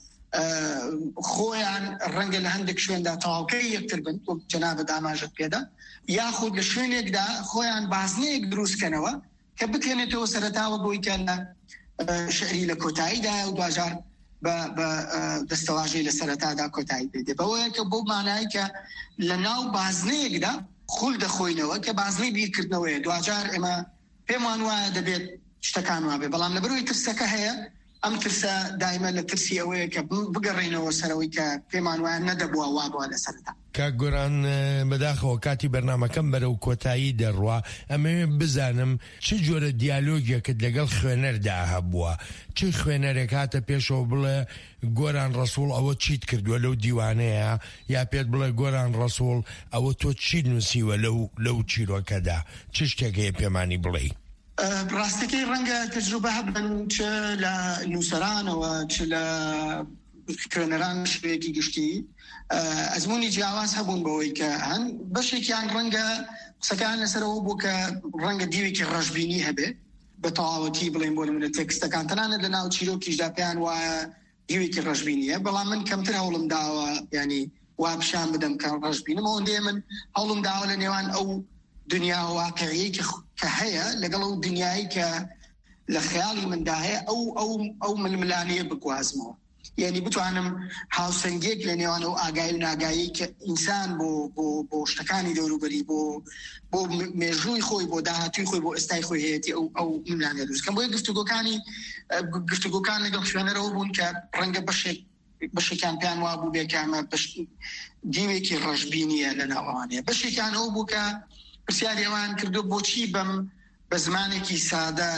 خۆیان ڕەنگە لە هەندێک شوێندا تەواوکەی یەکتر بن وەک جەنابە داماژت پێدا، یاخود لە شوێنێکدا خۆیان بازنەیەک دروستکەنەوە کە بتێنێتەوە سەرەتاوە بۆی کە لە شعری لە کۆتاییدا و دوجار بە دەستەواژەی لە سەرەتادا کۆتایی بێت. بەوەیە کە بۆ مانایی کە لە ناو بازنەیەکدا خول دەخۆینەوە کە بازنەی بیرکردنەوەیە. دوجار ئێمە پێمان وایە دەبێت شتەکان وابێ، بەڵام لە بەرەوەی ترسەکە هەیە ئەم ترسە دایمە لە ترسی ئەوەیە کە بگەڕێنەوە سەرەوەی کە پێمان وایە نەدەبووە وا بووە لە سەرەتا. کاک گۆران بەداخەوە کاتی بەرنامەکەم بەرەو کۆتایی دەڕوا ئەمەوێ بزانم چ جۆرە دیالۆگیەکەت لەگەڵ خوێنەردا هەبووە، چ خوێنەرێک هاتە پێشەوە بڵێ گۆران ڕەسوڵ ئەوە چیت کردووە لەو دیوانەیە، یا پێت بڵێ گۆران ڕەسوڵ ئەوە تۆ چی نووسیوە لەو لەو چیرۆکەدا، چ شتێک هەیە پێمانی بڵێ؟ ڕاستەکەی ڕەنگە تەجروبە هەبن چ لە نووسەرانەوە چ لە خوێنەران شوێکی گشتی ئەزمموی جیاواز هەبوون بەوەی کە هەن بەشێکیان ڕەنگە قسەکان لەسەرەوە بوو کە ڕەنگە دیوێکی ڕەشبینی هەبێ بە تەواوەتی بڵێن بۆ منە تێکستەکان تەنانەت لە ناو چیرۆکیشدا پێیان وایە دیوێکی ڕەشبینیە، بەڵام من کەمتر هەوڵم داوە ینی وا پیشان بدەم کە ڕەشبینم ئەوەندێ من هەوڵم داوە لە نێوان ئەو دنیا واقعی کە هەیە لەگەڵ ئەو دنیایی کە لە خەیاڵی مندا هەیە ئەو ئەو ئەو ململانەیە بگوازمەوە. یعنی بتوانم هاوسەنگێک لە نێوان ئەو ئاگایی و ناگایی کە ئینسان بۆ بۆ بۆ شتەکانی دەوروبەری بۆ بۆ مێژووی خۆی بۆ داهاتووی خۆی بۆ ئێستای خۆی هەیەی ئەو ئەو ململانە دروستکەم. بۆیە گفتوگۆکانی گفتوگۆکان لەگەڵ خوێنەرەوە بوون کە ڕەنگە بەشێک بەشێکیان پێیان وا بوو بێ کە ئەمە دیوێکی ڕەشبینیە لە ناوەوانەیە، بەشێکیان ئەو بوو کە پرسیاریەوان کردو بۆچی بەم بە زمانێکی سادە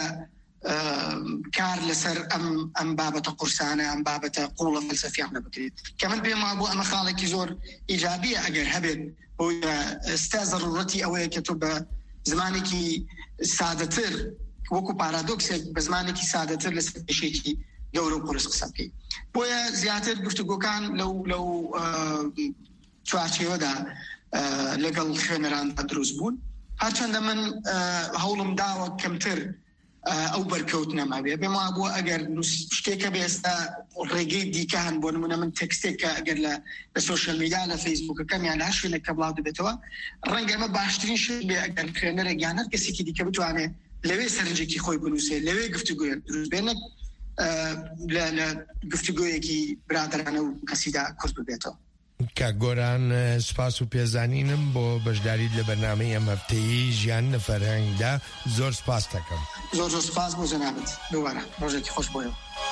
کار لەسەر ئەم ئەم بابەتە قورسانە ئەم بابەتە قوڵە فەلسەفیانە بکرێت، کە من پێم وا بوو ئەمە خاڵێکی زۆر ئیجابیە ئەگەر هەبێت بۆ ئێستا زەڕورەتی ئەوەیە کە تۆ بە زمانێکی سادەتر وەکو پارادۆکسێک بە زمانێکی سادەتر لەسەر کێشێکی گەورە و قورس قسە بکەین. بۆیە زیاتر گفتوگۆکان لەو لەو چوارچێوەدا لەگەڵ خوێنەراندا دروست بوون. هەرچەندە من هەوڵم داوە کەمتر ئەو بەرکەوت نەمابێ بێما بووە ئەگەر شتێکە بێ ئێستا ڕێگەی دیکە هەن بۆ نمونە من تێکستێکە ئەگەر لە سۆشیال میدیا لە فەیسبووکەکەم یان هەر شوێنێک کە بڵاو دەبێتەوە ڕەنگە ئەمە باشترین شت بێ ئەگەر خوێنەرێک یان هەر کەسێکی دیکە بتوانێت لەوێ سەرنجێکی خۆی بنووسێ لەوێ گفتوگویەک دروست بێنێت لە گفتوگویەکی برادرانە و کەسیدا کورد ببێتەوە. کە گۆران سپاس و پێزانینم بۆ بەشداریت لە بەرنامەی ئەم هەفتەیی ژیان لە فەرهەنگدا زۆر سپاس دەکەم. زۆر زۆر سپاس بۆ جەنابەت دووبارە ڕۆژێکی خۆش بۆیەوە.